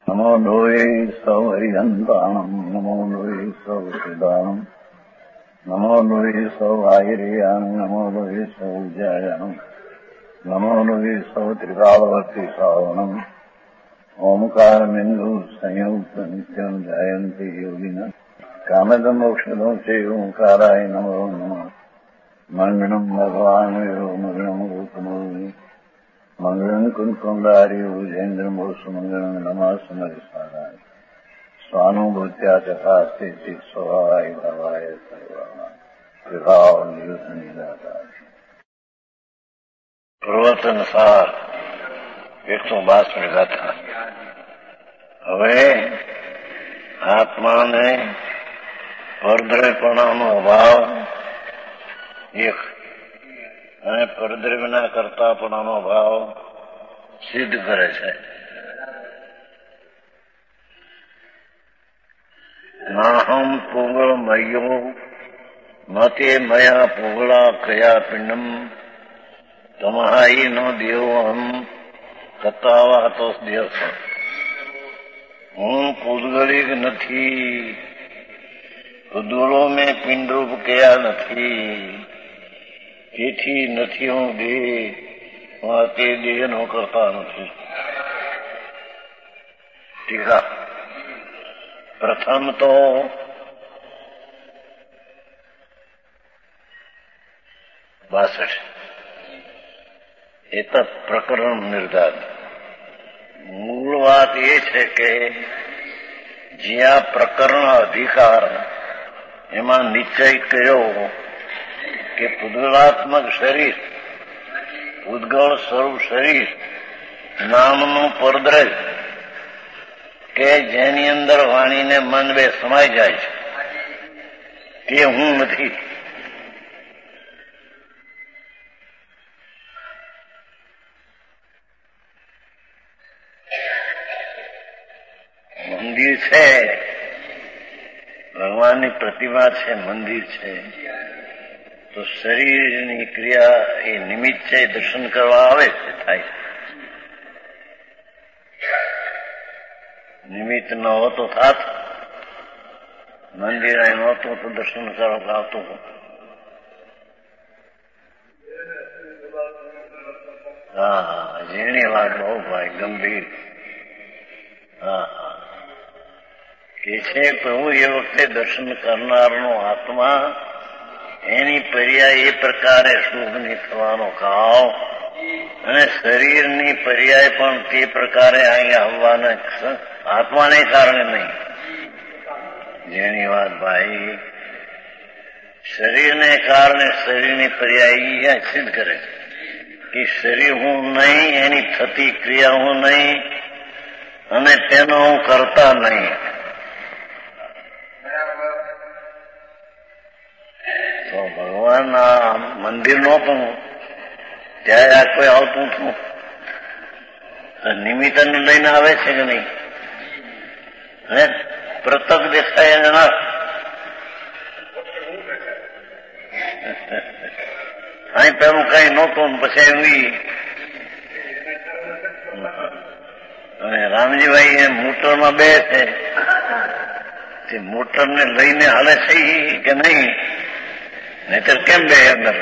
નમો લોહે સૌ હરિહંતાણમ નમો લોહે સૌ સિદ્ધાણમ નમો લોહે સૌ આયર્યાન નમો લોહે સૌ જયાન નમો લોહે સૌ ત્રિકાળવર્તી શ્રાવણમ ઓમકાર બિંદુ સંયુક્ત નિત્યમ જયંતી યોગિના કામદમ મોક્ષદો છે ઓંકારાય નમો નમઃ મંગળમ ભગવાન મંગળમ રૂપમોહિ મંગળમ કુંકુંડાર્યો જૈન્દ્રમો સુમંગળમ નમઃ સમરિસ્વારાય સ્વાનુભૂત્યા ચકાસ્તે સ્વભાવાય ભવાય સર્વાના વિભાવ નિયુત નિરાકાર પ્રવચન સાર 152 ગાથા. હવે આત્માને પરદ્રવ્યપણાનો અભાવ એક અને પરદ્રવ્યના કરતાપણાનો ભાવ સિદ્ધ કરે છે. નાહમ પૂગળ મયો મતે મયા પૂગળા કયા પિંડમ તમાહાઈ નો દેવો હમ કતાવા તો દેવ. હું પૂદગલિક નથી, પૂદગળો મેં પિંડરૂપ કયા નથી, તેથી નથી હું દેહ, હું તે દેહનો કરતા નથી. ટીકા. પ્રથમ તો એતત પ્રકરણ નિર્ધાર. મૂળ વાત એ છે કે જ્યાં પ્રકરણ અધિકાર એમાં નિશ્ચય કર્યો કે પૂદગળાત્મક શરીર, પૂદગળ સ્વરૂપ શરીર નામનું પરદ્રવ્ય કે જેની અંદર વાણીને મન બે સમાઈ જાય છે તે હું નથી. મંદિર છે, ભગવાનની પ્રતિમા છે, મંદિર છે, તો શરીરની ક્રિયા એ નિમિત્ત છે, દર્શન કરવા આવે છે, થાય. નિમિત્ત ન હોતો થાત, મંદિર અહીં નહોતું તો દર્શન કરવા આવતું. હા, ઝીણી વાત બહુ ભાઈ, ગંભીર. હા હા, કે છે પ્રભુ એ વખતે દર્શન કરનારનો આત્મા એની પર્યાય એ પ્રકારે શુભની થવાનો ભાવ અને શરીરની પર્યાય પણ તે પ્રકારે અહીંયા આવવાના આત્માને કારણે નહીં. જેની વાત ભાઈ, શરીરને કારણે શરીરની પર્યાય સિદ્ધ કરે છે કે શરીર હું નહીં, એની થતી ક્રિયા હું નહીં અને તેનો હું કરતા નહીં. તો ભગવાનના મંદિર નહોતું ત્યારે આ કોઈ આવતું હતું, નિમિત્તને લઈને આવે છે કે નહીં? હે, પ્રત્યક્ષ દેખાય ના. અહીં પેલું કઈ નહોતું, પછી એવી અને રામજીભાઈ એ મોટરમાં બે છે, તે મોટરને લઈને હાલે છે કે નહીં? નહીતર કેમ બે અંદર?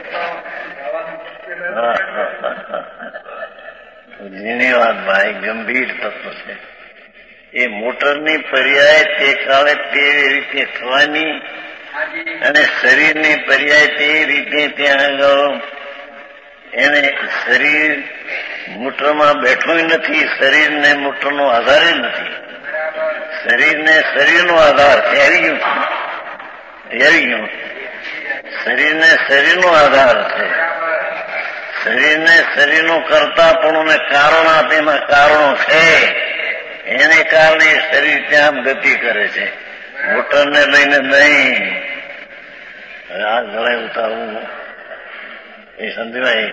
ઝીણી વાત ભાઈ, ગંભીર તત્વ છે. એ મોટરની પર્યાય તે કાળે તે રીતે થવાની અને શરીરની પર્યાય તે રીતે ત્યાં આગળ એને શરીર મોટરમાં બેઠું નથી, શરીરને મોટરનો આધાર નથી. શરીરને શરીરનો આધાર આવી ગયું, આવી ગયું. શરીરને શરીરનો આધાર છે. શરીરને શરીરનું કરતાપણું ને કારણ આપીમાં કારણો છે, એને કારણે શરીર ત્યાં ગતિ કરે છે, મોટરને લઈને નહીં. આ ગળે ઉતારવું એ સમજવાય.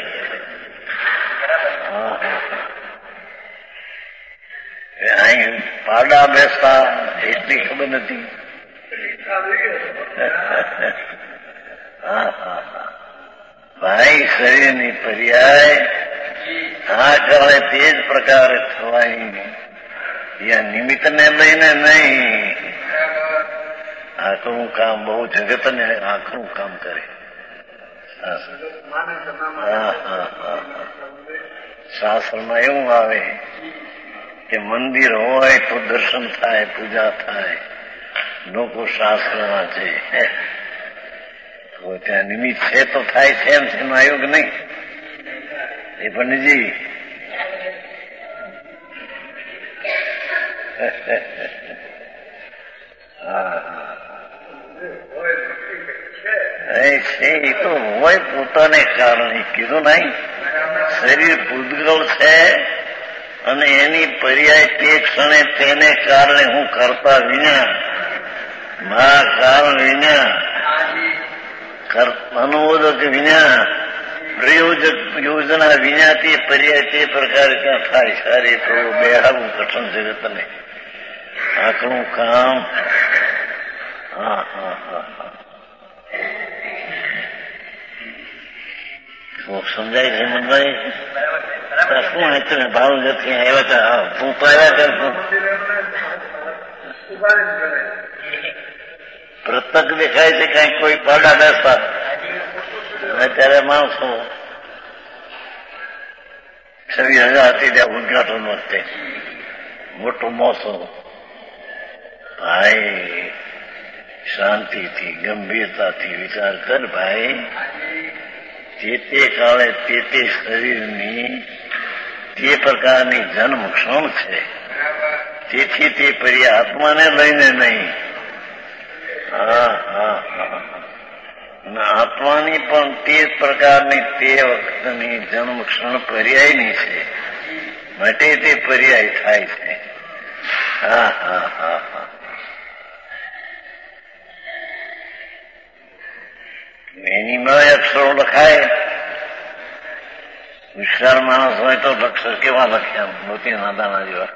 અહીં પાડા બેસતા એટલી ખબર નથી. ભાઈ, શરીરની પર્યાય આ કાળે તે જ પ્રકારે થવાની યા નિમિત્તને લઈને નહીં. આખરું કામ બહુ જગતને આખરું કામ કરે. શાસ્ત્રમાં એવું આવે કે મંદિર હોય તો દર્શન થાય, પૂજા થાય, લોકો શાસ્ત્ર વાંચે. તો ત્યાં નિમિત્ત છે તો થાય છે, એમ છે આવ્યું કે નહીં? એ પંડિતજી છે એ તો હોય પોતાને કારણે કીધું નહીં. શરીર પૂતગલ છે અને એની પર્યાય તે ક્ષણે તેને કારણે હું કરતા વિના, મારા કારણ વિના, અનુમોદક વિના, પ્રયોજક યોજના વિના તે પર્યાય તે પ્રકારે ત્યાં થાય. સારી તો બેહાવું કઠણ જગતને આખરું કામ. સમજાય છે મનભાઈ? શું હતું ભાવ નથી આવ્યા હતા? તું તો આવ્યા કર. પ્રત્યક્ષ દેખાય છે કઈ કોઈ પાડા બેસતા અત્યારે માણસો 26,000 હતી ત્યાં ઉદઘાટન વખતે મોટો મોસો. ભાઈ શાંતિથી ગંભીરતાથી વિચાર કર ભાઈ. જે તે કાળે તે તે શરીરની તે પ્રકારની જન્મ ક્ષણ છે. તેથી તે પર્યા આત્માને લઈને નહીં. આત્માની પણ તે પ્રકારની તે વખતની જન્મ ક્ષણ પર્યાયની છે, માટે તે પર્યાય થાય છે. એની માં અક્ષરો લખાય. વિશાળ માણસ હોય તો અક્ષર કેવા લખ્યા? મોતીના દાણા જેવા.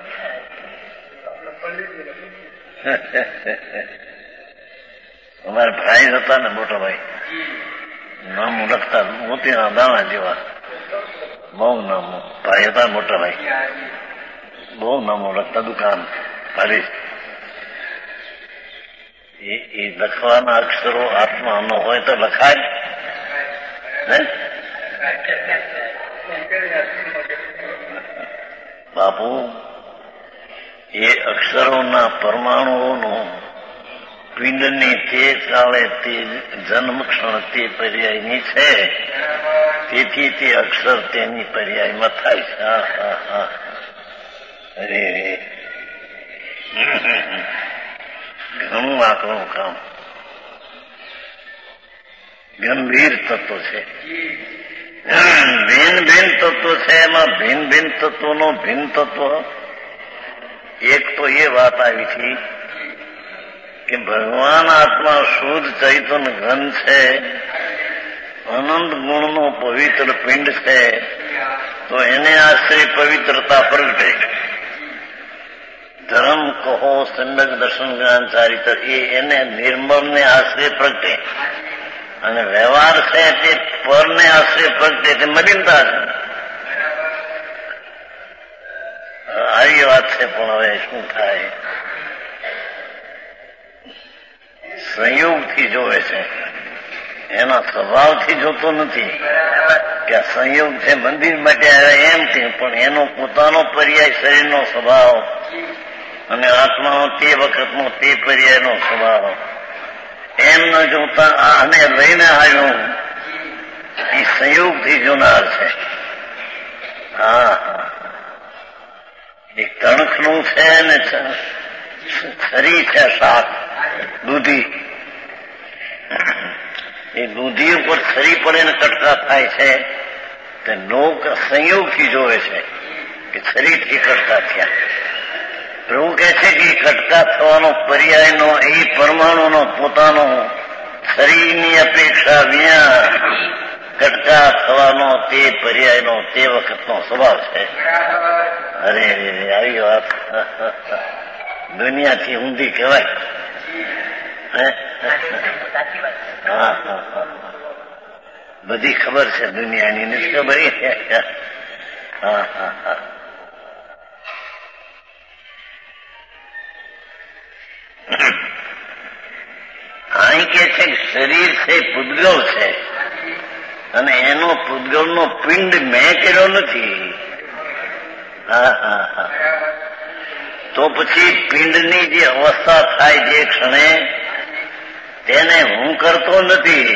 અમારા ભાઈ હતા ને, મોટા ભાઈ, નામ લખતા મોતીના દાણા જેવા. બહુ નામો ભાઈ હતા, મોટા ભાઈ બહુ નામો લખતા. દુકાન ભારી. એ લખવાના અક્ષરો આત્માનો હોય તો લખાય. બાપુ, એ અક્ષરોના પરમાણુઓનું પિંડની તે કાળે તે જન્મ ક્ષણ તે પર્યાયની છે. તેથી તે અક્ષર તેની પર્યાયમાં થાય છે. અરે ઘણું આકરું કામ. ગંભીર તત્વ છે. ભિન્ન ભિન્ન તત્વ છે. એમાં ભિન્ન ભિન્ન તત્વનો ભિન્ન તત્વ એક તો એ વાત આવી હતી કે ભગવાન આત્મા શુદ્ધ ચૈતન્ય ઘન છે, અનંત ગુણનો પવિત્ર પિંડ છે. તો એને આશ્રય પવિત્રતા પ્રગટે. ધર્મ કહો, સંડક દર્શન જ્ઞાન ચારિત્ર, એને નિર્મળને આશ્રય પ્રગટે. અને વ્યવહાર છે તે પરને આશ્રય પ્રગટે. તે મલિનતા છે. આવી વાત છે. પણ હવે શું થાય? સંયોગથી જોવે છે, એના સ્વભાવથી જોતો નથી કે આ સંયોગ છે, મંદિર માટે આવ્યા એમ કે. પણ એનો પોતાનો પર્યાય શરીરનો સ્વભાવ અને આત્માનો તે વખતનો તે પર્યાયનો સ્વભાવ એમ ન જોતા આને લઈને આવ્યો એ સંયોગથી જોનાર છે. એક તણખનું છે ને છરી છે, શાક દૂધી. એ દૂધી ઉપર છરી પડે ને કટકા થાય છે. તે લોક સંયોગથી જોવે છે કે છરીથી કટકા થયા. પ્રભુ કહે છે કે કટકા થવાનો પર્યાયનો એ પરમાણુનો પોતાનો શરીરની અપેક્ષા વિના કટકા થવાનો તે પર્યાયનો તે વખતનો સ્વભાવ છે. અરે આવી વાત દુનિયાથી ઊંધી કહેવાય. બધી ખબર છે દુનિયાની, નથી ખબર? છે કે શરીર છે પૂતગલ છે અને એનો પૂતગલનો પિંડ મેં કર્યો નથી. તો પછી પિંડની જે અવસ્થા થાય જે ક્ષણે તેને હું કરતો નથી.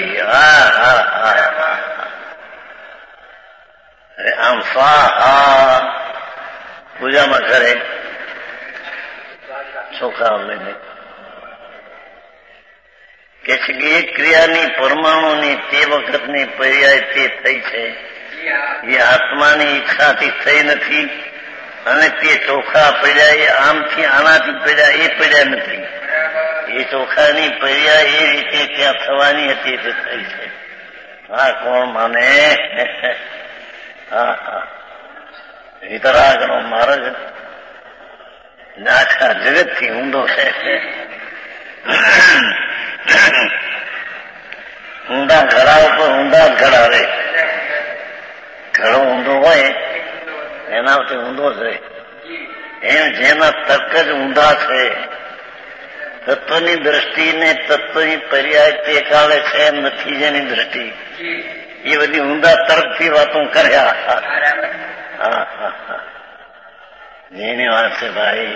આમ સ્વાહા પૂજામાં કરે ચોખા લઈને કે છે કે એક ક્રિયાની પરમાણુની તે વખતની પર્યાય તે થઈ છે એ આત્માની ઈચ્છાથી થઈ નથી અને તે ચોખા પડ્યા એ આમથી આનાથી પડ્યા એ પડ્યા નથી. એ ચોખાની પર્યાય એ રીતે ત્યાં થવાની હતી તે થઈ છે. હા, કોણ માને? વિતરાગનો માર્ગ આખા જગતથી ઊંધો છે. ઊંધા ઘડા ઉપર ઊંધા જ ઘડા રહે. ઘડો ઊંધો હોય એના વચ્ચે ઊંધો જ રહે. એમ જેના તર્ક જ ઊંધા છે. તત્વની દ્રષ્ટિને તત્વની પર્યાય તે કાળે છે નથી જેની દ્રષ્ટિ એ બધી ઊંધા તર્કથી વાતો કર્યા. જેની વાત છે ભાઈ.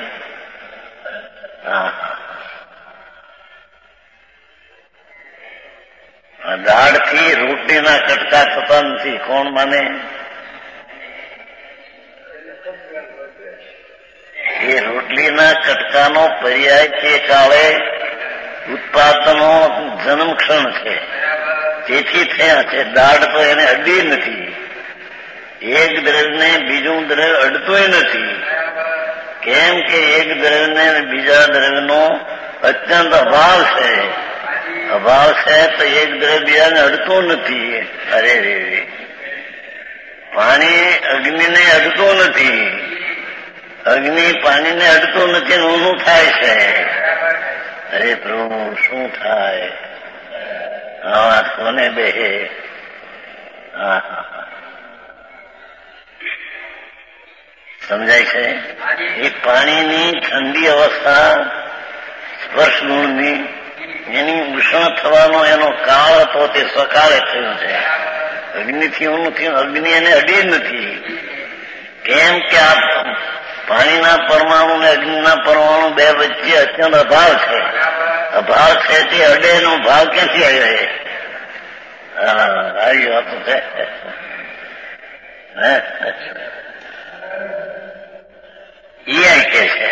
દાળથી રોટલીના કટકા થતા નથી. કોણ માને? એ રોટલીના કટકાનો પર્યાય તે કાળે ઉત્પાદનો જન્મક્ષણ છે તેથી થયા છે. દાળ તો એને અડી નથી. એક દ્રવ્યને બીજું દ્રવ્ય અડતોય નથી. કેમ કે એક દ્રવ્યને બીજા દ્રવ્યનો અત્યંત અભાવ છે. અભાવ છે તો એક દ્રવ્ય બીજાને અડતું નથી. અરે રે, પાણી અગ્નિને અડતું નથી. અગ્નિ પાણીને અડતું નથી. ઊનું થાય છે. અરે પ્રભુ, શું થાય? આ વાત કોને બેહે? સમજાય છે? એ પાણીની ઠંડી અવસ્થા સ્પર્શ ગુણની એની ઉષ્ણ થવાનો એનો કાળ હતો તે સકાળે થયો છે. અગ્નિથી ઊનું થયું. અગ્નિ એને અડી નથી. કેમ કે આ પાણીના પરમાણુ ને અગ્નિના પરમાણુ બે વચ્ચે અત્યંત અભાવ છે. અભાવ છે તે અડેનો ભાવ ક્યાંથી આવ્યો? આવી વાતો છે. એ કે છે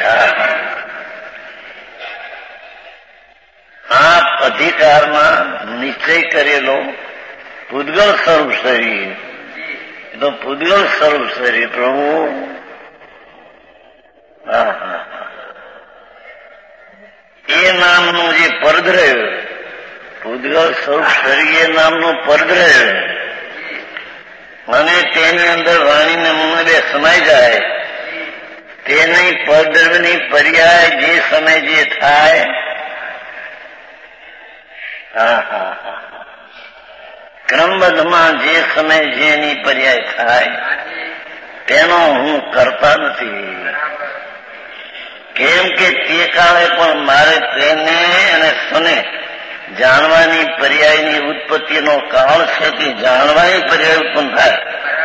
આ અધિકારમાં નિશ્ચય કરેલો પૂતગલ સ્વરૂપ શરીર તો પૂતગલ સ્વરૂપ શરીર પ્રભુ. એ નામનું જે પરદ્રવ્ય પૂતગલ સ્વરૂપ શરીર નામનું પરદ્રવ્ય અને તેની અંદર વાણીને મુને સમાઈ જાય તેની પરદ્રવ્યની પર્યાય જે સમય જે થાય ક્રમબદ્ધમાં જે સમય જેની પર્યાય થાય તેનો હું કરતા નથી. કેમ કે તે કાળે પણ મારે તેને અને સને જાણવાની પર્યાયની ઉત્પત્તિનો કાળ છે તે જાણવાની પર્યાય ઉત્પન્ન થાય.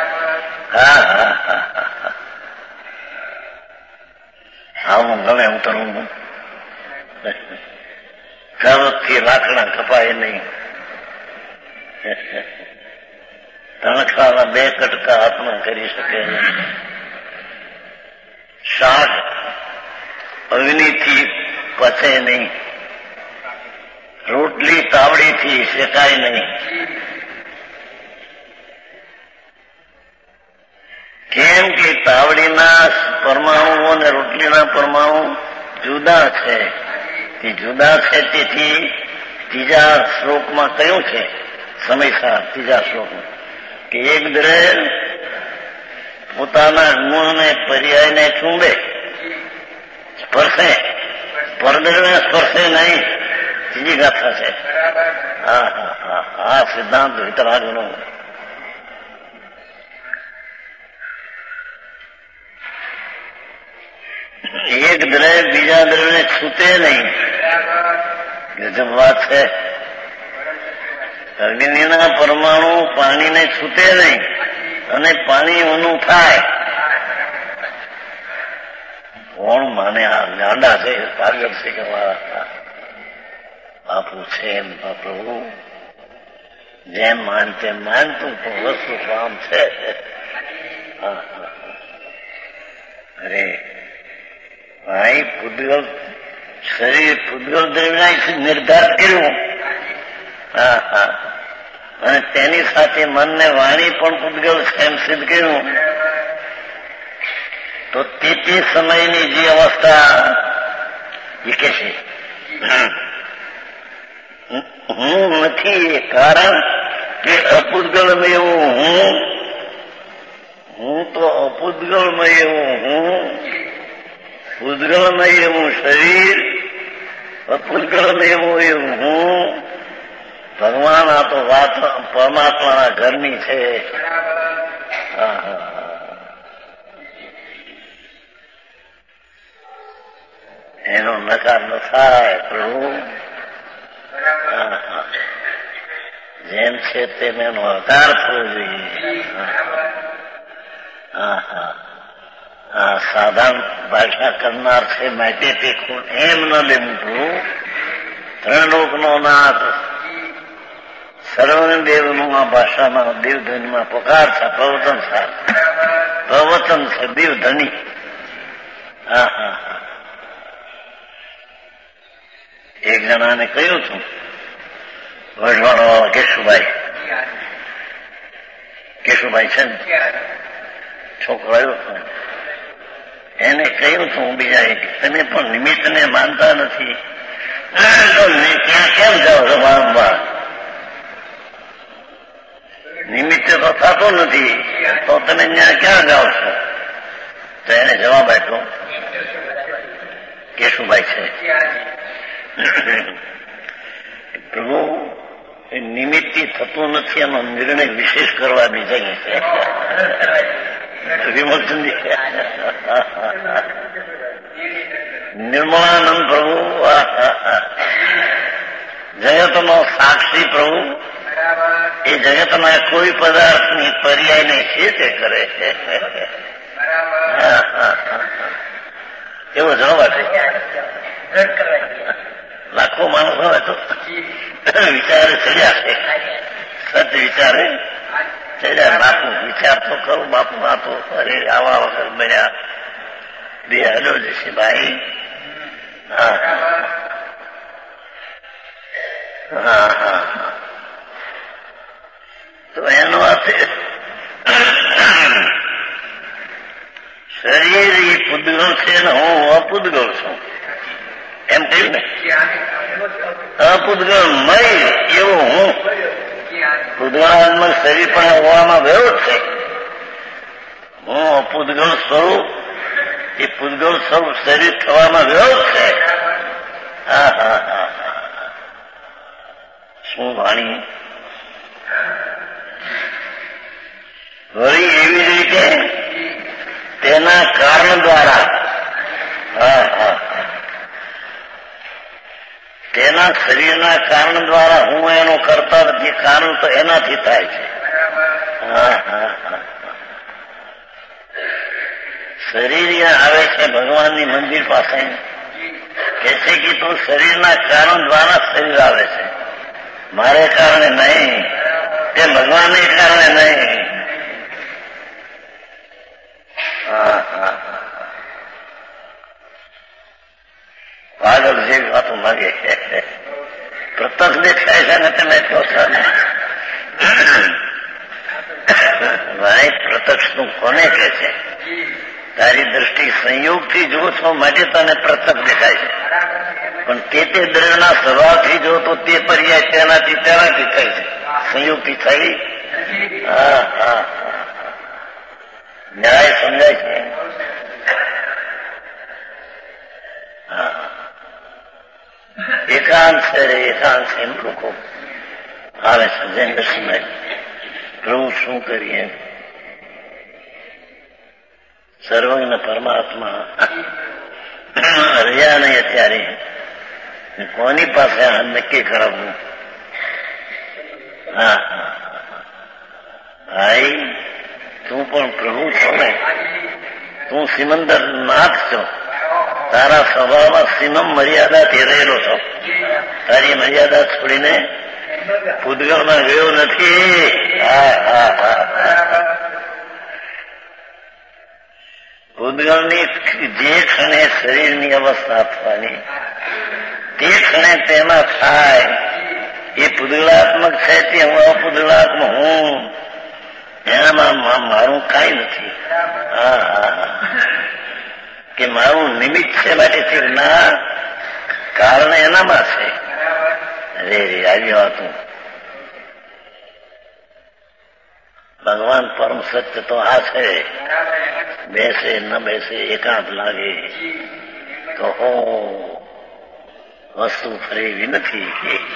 આવું ગમે ઉતરવું. કરવતથી લાકડા કપાય નહીં. તણખલાના બે કટકા હાથમાં કરી શકે નહીં. શાક અગ્નિથી પચે નહીં. રોટલી તાવડીથી શેકાય નહીં. કેમ કે તાવડીના પરમાણુ અને રોટલીના પરમાણુ જુદા છે. તે જુદા છે. તેથી ત્રીજા શ્લોકમાં કહ્યું છે સમયસાર ત્રીજા શ્લોકમાં કે એક દ્રવ્ય પોતાના ગુણને પર્યાયને ચૂંબે સ્પર્શે પરદ્રવ્ય સ્પર્શે નહીં. ત્રીજી ગાથા છે. આ સિદ્ધાંત વિતરાગનો. એક દ્રવ્ય બીજા દ્રવ્યને છૂટે નહીં. ગજબ વાત છે. અગ્નિના પરમાણુ પાણીને છૂટે નહીં અને પાણી ઊનું થાય. કોણ માને? આ ગાંડા છે, પાગલ છે કે મારા બાપુ છે એમ પ્રભુ જેમ માન તેમ માનતું પણ વસ્તુ કામ છે. અરે ભાઈ, પૂતગલ શરીર પૂતગલ દ્રવ્યથી નિર્ધાર કર્યું. અને તેની સાથે મનને વાણી પણ પૂતગલ છે એમ સિદ્ધ કર્યું. તો તે સમયની જે અવસ્થા એ કે છે હું નથી એ કારણ કે અપૂતગલમય એવું હું તો અપૂતગલમય એવું પૂતગલમય એવું શરીર, અપૂતગલમય એવું હું. ભગવાન આ તો વાત પરમાત્માના ઘરની છે. એનો નકાર ન થાય પ્રભુ. જેમ છે તેમ એનો આકાર થવો જોઈએ. સાધારણ ભાષા કરનાર છે માટે તે એમ ન લેવું પ્રભુ. ત્રણ લોકનો નાથ સર્વને દેવનું આ ભાષામાં દેવધનીમાં પકાર છે. પ્રવચન છે દેવધની. એક જણાને કહ્યું છું, વઢવાણો કેશુભાઈ છે ને છોકરો આવ્યો હતો, એને કહ્યું છું બીજા એક, તમે પણ નિમિત્તને માનતા નથી તો ત્યાં કેમ જાઓ છો વારંવાર? નિમિત્તે તો થતો નથી તો તમે ત્યાં ક્યાં જાઓ છો? તો એને જવાબ આપ્યો, કેશુભાઈ છે, પ્રભુ એ નિમિત્તી થતું નથી એનો નિર્ણય વિશેષ કરવાની જઈએ છે. વિમોચનજી નિર્મળાનંદ પ્રભુ જગતનો સાક્ષી પ્રભુ એ જગતના કોઈ પદાર્થની પર્યાયને છે તે કરે છે. એવો જવાબ આપે. લાખો માણસ હોય તો વિચારે ચડ્યા છે, સત વિચારે ચડ્યા. બાપુ વિચાર તો કરું, બાપુ આ તો અરે આવા વખત મળ્યા બે હલો જશે ભાઈ. તો એનો અર્થ શરીર એ પૂતગલ છે ને હું અપૂતગલ છું એમ કહ્યું ને. અપૂતગલમય એવું હું. પૂતગલાત્મક શરીર પણ હોવામાં ગયો જ છે. હું અપૂતગલ સ્વરૂપ એ પૂતગલ સ્વરૂપ શરીર થવામાં ગયો જ છે. શું વાણી! વળી એવી રીતે તેના કારણ દ્વારા તેના શરીરના કારણ દ્વારા હું એનો કરતા નથી. કારણ તો એનાથી થાય છે. શરીર આવે છે ભગવાનની મંદિર પાસે, કે છે કે તું શરીરના કારણ દ્વારા શરીર આવે છે, મારે કારણે નહીં, તે ભગવાનને કારણે નહીં. પાગલ જેવી વાતો માગે. પ્રત્યક્ષ દેખાય છે ને તમે કહો છો ને ભાઈ, પ્રત્યક્ષ નું કોને કે છે? તારી દ્રષ્ટિ સંયોગથી જુઓ છો માટે તને પ્રત્યક્ષ દેખાય છે, પણ તે દ્રવ્યના સ્વભાવથી જો તો તે પર્યાય તેનાથી થાય છે, સંયોગથી થઈ. ન્યાય સમજાય છે. એકાંત છે રે, એકાંત છે એમ લોકો આવે છે. જૈન પ્રભુ શું કરીએ? સર્વજ્ઞ પરમાત્મા રહ્યા નહીં અત્યારે. કોની પાસે નક્કી કરાવવું? હા ભાઈ, તું પણ પ્રભુ છો ને, તું સિમંદર નાથ છો. તારા સ્વભાવમાં સીમમ મર્યાદાથી રહેલો છો. તારી મર્યાદા છોડીને પૂતગલમાં ગયો નથી. પૂતગલની જે ક્ષણે શરીરની અવસ્થા થવાની તે ક્ષણે તેમાં થાય એ પૂતગલાત્મક છે, તે હું અપૂતગલાત્મક હું, એનામાં મારું કાંઈ નથી. કે મારું નિમિત્ત છે માટે ના, કારણ એનામાં છે. અરે રે આવી વાતું. ભગવાન પરમ સત્ય તો આ છે. બેસે ન બેસે, એકાંત લાગે તો હો વસ્તુ ફરી એવી નથી.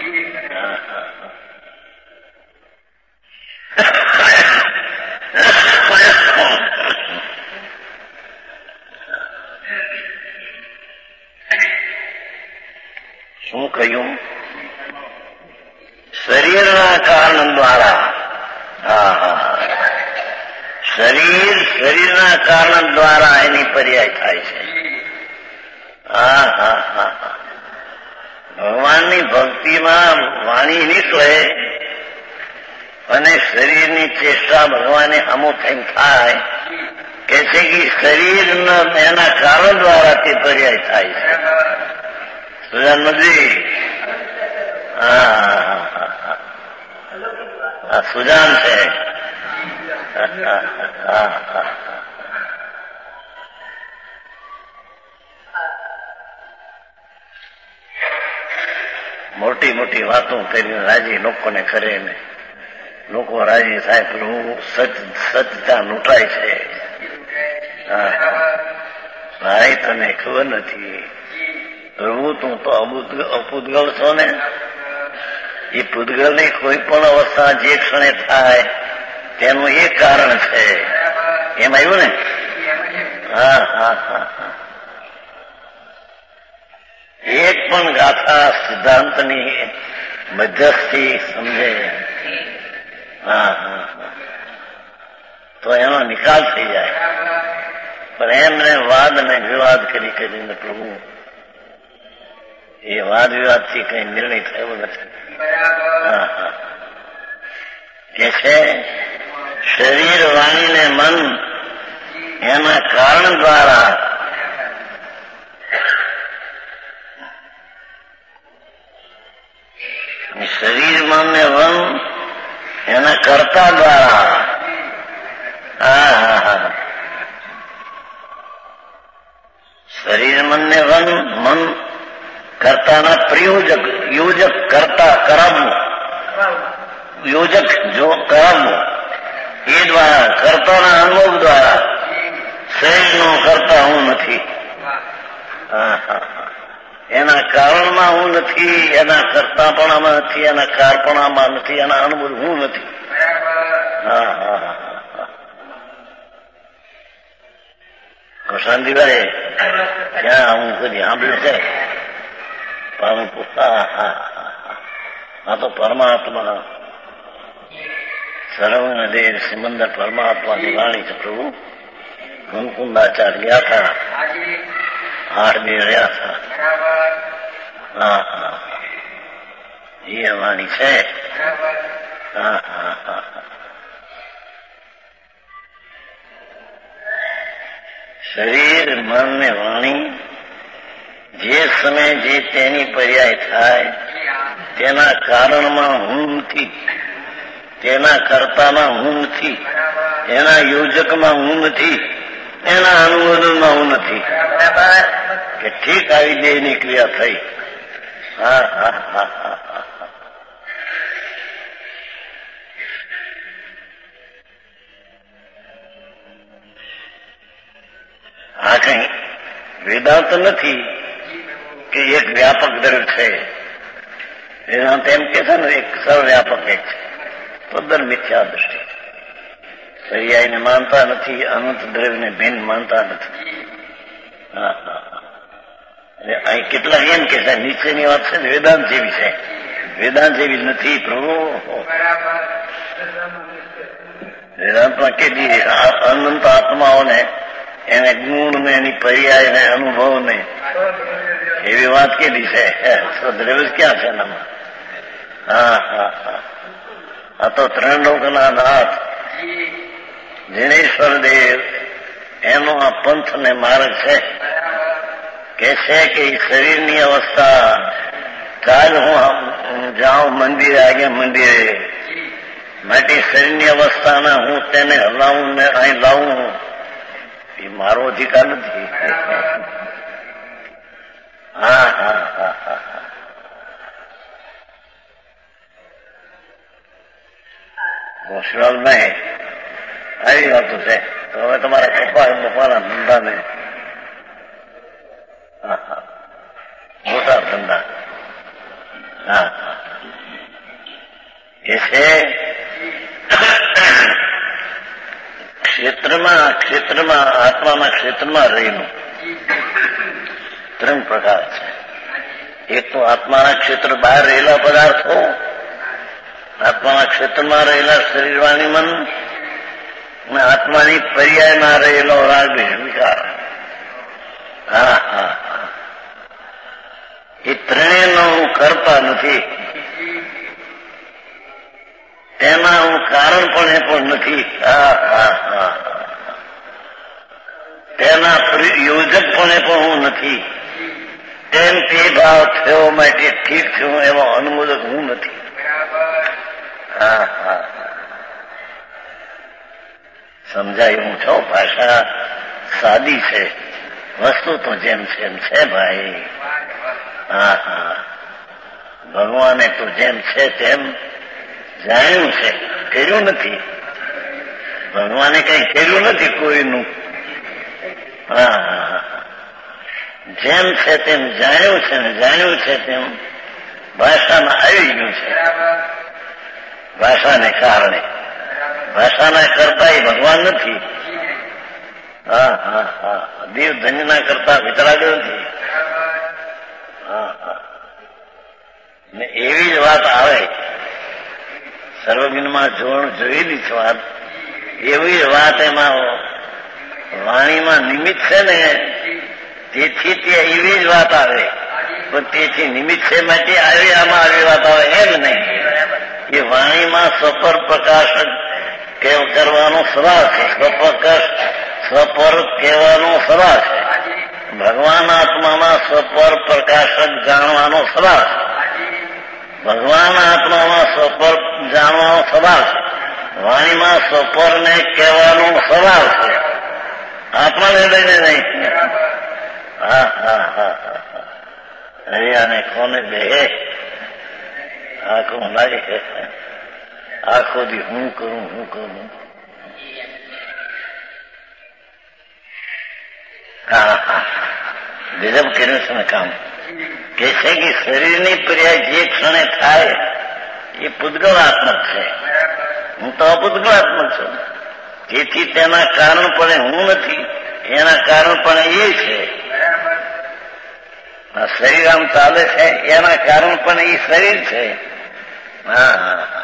શું કહ્યું? શરીરના કારણ દ્વારા. શરીરના કારણ દ્વારા એની પર્યાય થાય છે. ભગવાનની ભક્તિમાં વાણી નીકળે અને શરીરની ચેષ્ટા ભગવાને અમુક એમ થાય કે છે કે શરીરના એના કારણ દ્વારા તે પર્યાય થાય છે. સુજાનજી, આ સુજાન છે. મોટી મોટી વાતો કરીને રાજી લોકોને કરે ને લોકો રાજી થાય, પ્રભુ સચતા લૂંટાય છે. ભાઈ તને ખબર નથી, પ્રભુ તું તો અપૂતગલ છો ને. એ પૂતગલની કોઈ પણ અવસ્થા જે ક્ષણે થાય તેનું એક કારણ છે. એમ આવ્યું ને? એક પણ ગાથા સિદ્ધાંતની મધ્યસ્થી સમજે તો એનો નિકાલ થઈ જાય. પણ એમને વાદ ને વિવાદ કરી કરીને પ્રભુ એ વાદ વિવાદથી કઈ નિર્ણય થયો નથી. કે છે શરીર, વાણી ને મન એના કારણ દ્વારા શરીર, મન ને વન એના કર્તા દ્વારા. શરીર, મન ને વન, મન કર્તાના પ્રયોજક, યોજક, કર્તા, કરાવવું, યોજક જો કરાવવું એ દ્વારા, કર્તાના અનુભવ દ્વારા. શરીરનો કર્તા હું નથી, એના કારણમાં હું નથી, એના કર્તાપણામાં નથી, એના કારપણામાં નથી, એના અનુભવ હું નથી. શાંતિભાઈ ક્યાં હું કદી સાંભળ્યું છે? આ તો પરમાત્મા સર્વને દેવ સિમંદર પરમાત્માની વાણી છે. પ્રભુ મુકુંદાચાર્ય ગયા હતા, 8 દી રહ્યા હતા. એ વાણી છે. શરીર, મન ને વાણી જે સમયે જે તેની પર્યાય થાય તેના કારણમાં હું નથી, તેના કર્તામાં હું નથી, એના યોજકમાં હું નથી, એના અનુમોદનમાં હું નથી. કે ઠીક આવી દેહની ક્રિયા થઈ. આ કઈ વેદાંત નથી કે એક વ્યાપક દ્રવ્ય છે. વેદાંત એમ કે છે ને એક સર્વવ્યાપક એક છે. તદ્દન મિથ્યા દ્રષ્ટિ. પર્યાયને માનતા નથી, અનંત દ્રવ્યને ભિન્ન માનતા નથી. અહીં કેટલા એમ કે છે નીચેની વાત છે ને વેદાંત જેવી છે. વેદાંત જેવી નથી પ્રભુ. વેદાંતમાં કેટલી અનંત આત્માઓને એને ગુણ ને એની પર્યાય ને અનુભવ ને એવી વાત કેટલી છે. દ્રવ્ય ક્યાં છે એનામાં? હા હા હા. આ તો ત્રણ લોકના નાથ જિનેશ્વર દેવ એનો આ પંથ ને માર્ગ છે. કે છે કે શરીરની અવસ્થા કાલ હું જાઉં મંદિરે આગે મંદિરે માટે શરીરની અવસ્થાના હું તેને હલાવું ને અહીં લાવું એ મારો અધિકાર નથી. હા હા હા હા. હોશિયાર નહીં આવી વાતો છે. તો હવે તમારા પપ્પા બપાના ધંધાને મોટા ધંધા હા એ છે ક્ષેત્રમાં આત્માના ક્ષેત્રમાં રહીનું ત્રણ પ્રકાર છે. એક તો આત્માના ક્ષેત્ર બહાર રહેલા પદાર્થો, આત્માના ક્ષેત્રમાં રહેલા શરીર વાણી મન અને આત્માની પર્યાયમાં રહેલો રાગ વિકાર. હા હા એ ત્રણેયનો હું કરતા નથી. તેના હું કારણપણે પણ નથી. હા હા હા. તેના યોજકપણે પણ હું નથી. તેમ તે ભાવ થયો માટે ઠીક થયું એવો અનુમોદક હું નથી. હા હા સમજાય હું છો. ભાષા સાદી છે, વસ્તુ તો જેમ છે એમ છે ભાઈ. હા હા ભગવાને તો જેમ છે તેમ જાણ્યું છે, કર્યું નથી. ભગવાને કઈ કર્યું નથી કોઈનું. હા હા જેમ છે તેમ જાણ્યું છે ને જાણ્યું છે તેમ ભાષામાં આવી ગયું છે. ભાષાને કારણે ભાષાના કરતા એ ભગવાન નથી. હા હા હા દેવ ધન્યના કરતા વિતરાગ નથી. હા હા ને એવી જ વાત આવે સર્વજ્ઞમાં જોયેલી છે વાત. એવી જ વાત એમાં વાણીમાં નિમિત્ત છે ને તેથી ત્યાં એવી જ વાત આવે. પણ તેથી નિમિત્ત છે માટે આવી આમાં આવી વાત આવે એમ નહીં. એ વાણીમાં સ્વપર પ્રકાશક કરવાનો સવાલ છે. સ્વપર કહેવાનો સવાલ છે. ભગવાન આત્મામાં સ્વપર પ્રકાશક જાણવાનો સવાલ છે. ભગવાન આત્મામાં સ્વપર જાણવાનો સવાલ છે. વાણીમાં સ્વપરને કહેવાનો સવાલ છે. આત્માને લઈને નહીં. હા હા હા હા હરિયાને કોને બે આખું લાગે આખો દી હું કરું. હા હા ગજબ કર્યું છે ને કામ. કે છે કે શરીરની પર્યાય જે ક્ષણે થાય એ પૂદગળાત્મક છે. હું તો અપૂદગળાત્મક છું. તેથી તેના કારણપણે હું નથી, એના કારણપણે એ છે. શરીર આમ ચાલે છે એના કારણપણે એ શરીર છે. હા હા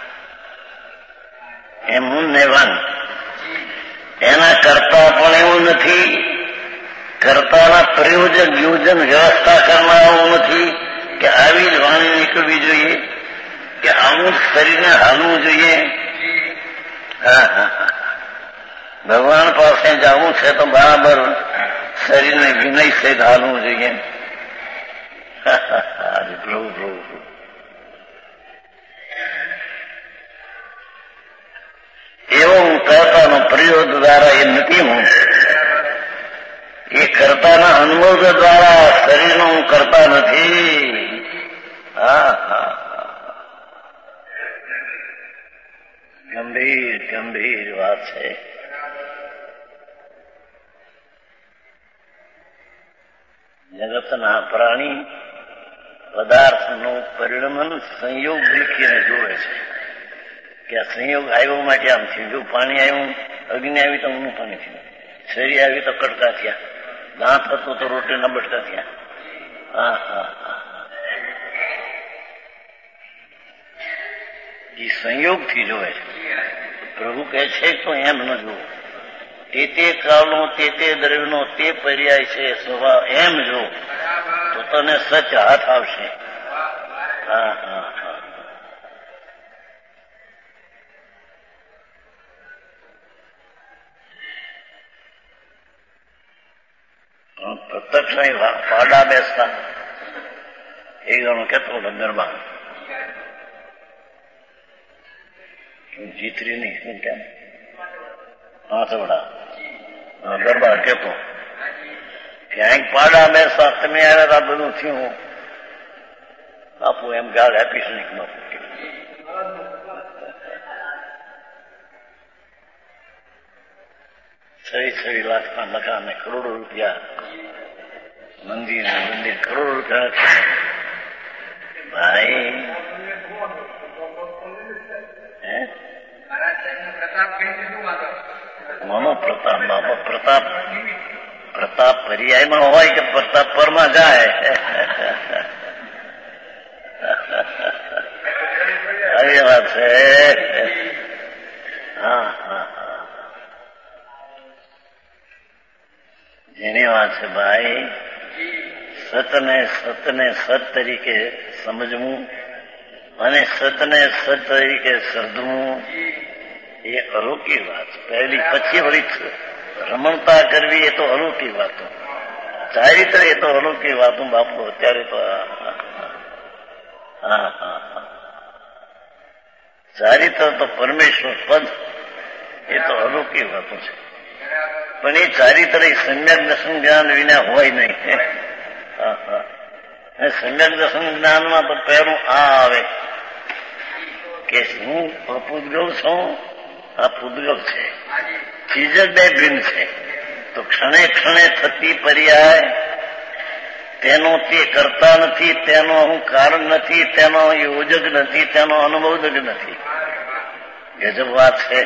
એમ હું નેવાન એના કરતા પણ એવું નથી. કર્તાના પ્રયોજક યોજન વ્યવસ્થા કરનાર એવું નથી કે આવી જ વાણી નીકળવી જોઈએ કે આવું જ શરીરને હાલવું જોઈએ. હા હા ભગવાન પાસે જવું છે તો બરાબર શરીરને વિનય સહિત હાલવું જોઈએ. એવો હું કર્તાનો પ્રયોગ દ્વારા એ નથી. હું એ કર્તાના અનુભવ દ્વારા શરીરનો હું કરતા નથી. હા હા ગંભીર ગંભીર વાત છે. જગતના પ્રાણી પદાર્થનું પરિણમન સંયોગ લીખીને જોવે છે કે આ સંયોગ આવ્યો માટે આમ થયું. જો પાણી આવ્યું, અગ્નિ આવી તો ઊનું પાણી થયું, શરીર આવી તો કટકા થયા, દાંત હતું તો રોટીના બટકા થયા. હા હા એ સંયોગથી જોવે છે. પ્રભુ કહે છે તો એમ ન જુઓ, તે કાળનો તે દ્રવ્યનો તે પર્યાય છે સ્વભાવ, એમ જો તો તને સચ હાથ આવશે. હા હા હા. પ્રત્યક્ષ પાડા બેસતા એ ગણો કેતો ગરબા જીતરી નહીં કેમ હાથવડા ગરબા કેતો ક્યાંક પાડા બેસતા તમે આવ્યા આ બધું થયું આપું એમ ગાળ આપીશ નહીં. છ લાખના મકાન ને કરોડો રૂપિયા, મંદિર કરોડો રૂપિયા. ભાઈ મનો પ્રતાપ બાબા પ્રતાપ પર્યાયમાં હોય કે પ્રતાપ પરમાં જાય. આવી વાત છે. હા હા જેની વાત છે ભાઈ. સતને સત તરીકે સમજવું અને સતને સત તરીકે શ્રદ્ધવું એ અલૌકિક વાત. પહેલી પછી વળી રમણતા કરવી એ તો અલૌકિક વાતો, ચારિત્ર એ તો અલૌકિક વાતો બાપુ. અત્યારે તો હા હા ચારિત્ર તો પરમેશ્વર પદ એ તો અલૌકિક વાતો છે. પણ એ ચારિત્ર સમ્યક દર્શન જ્ઞાન વિના હોય નહીં. સમ્યક દર્શન જ્ઞાનમાં તો પહેલું આ આવે કે હું અપૂદગલ છું, આ પૂદગલ છે, ચીજ જ બે ભિન્ન છે. તો ક્ષણે ક્ષણે થતી પર્યાય તેનો તે કરતા નથી, તેનો હું કારણ નથી, તેનો યોજક નથી, તેનો અનુબોધક નથી. ગજબ વાત છે.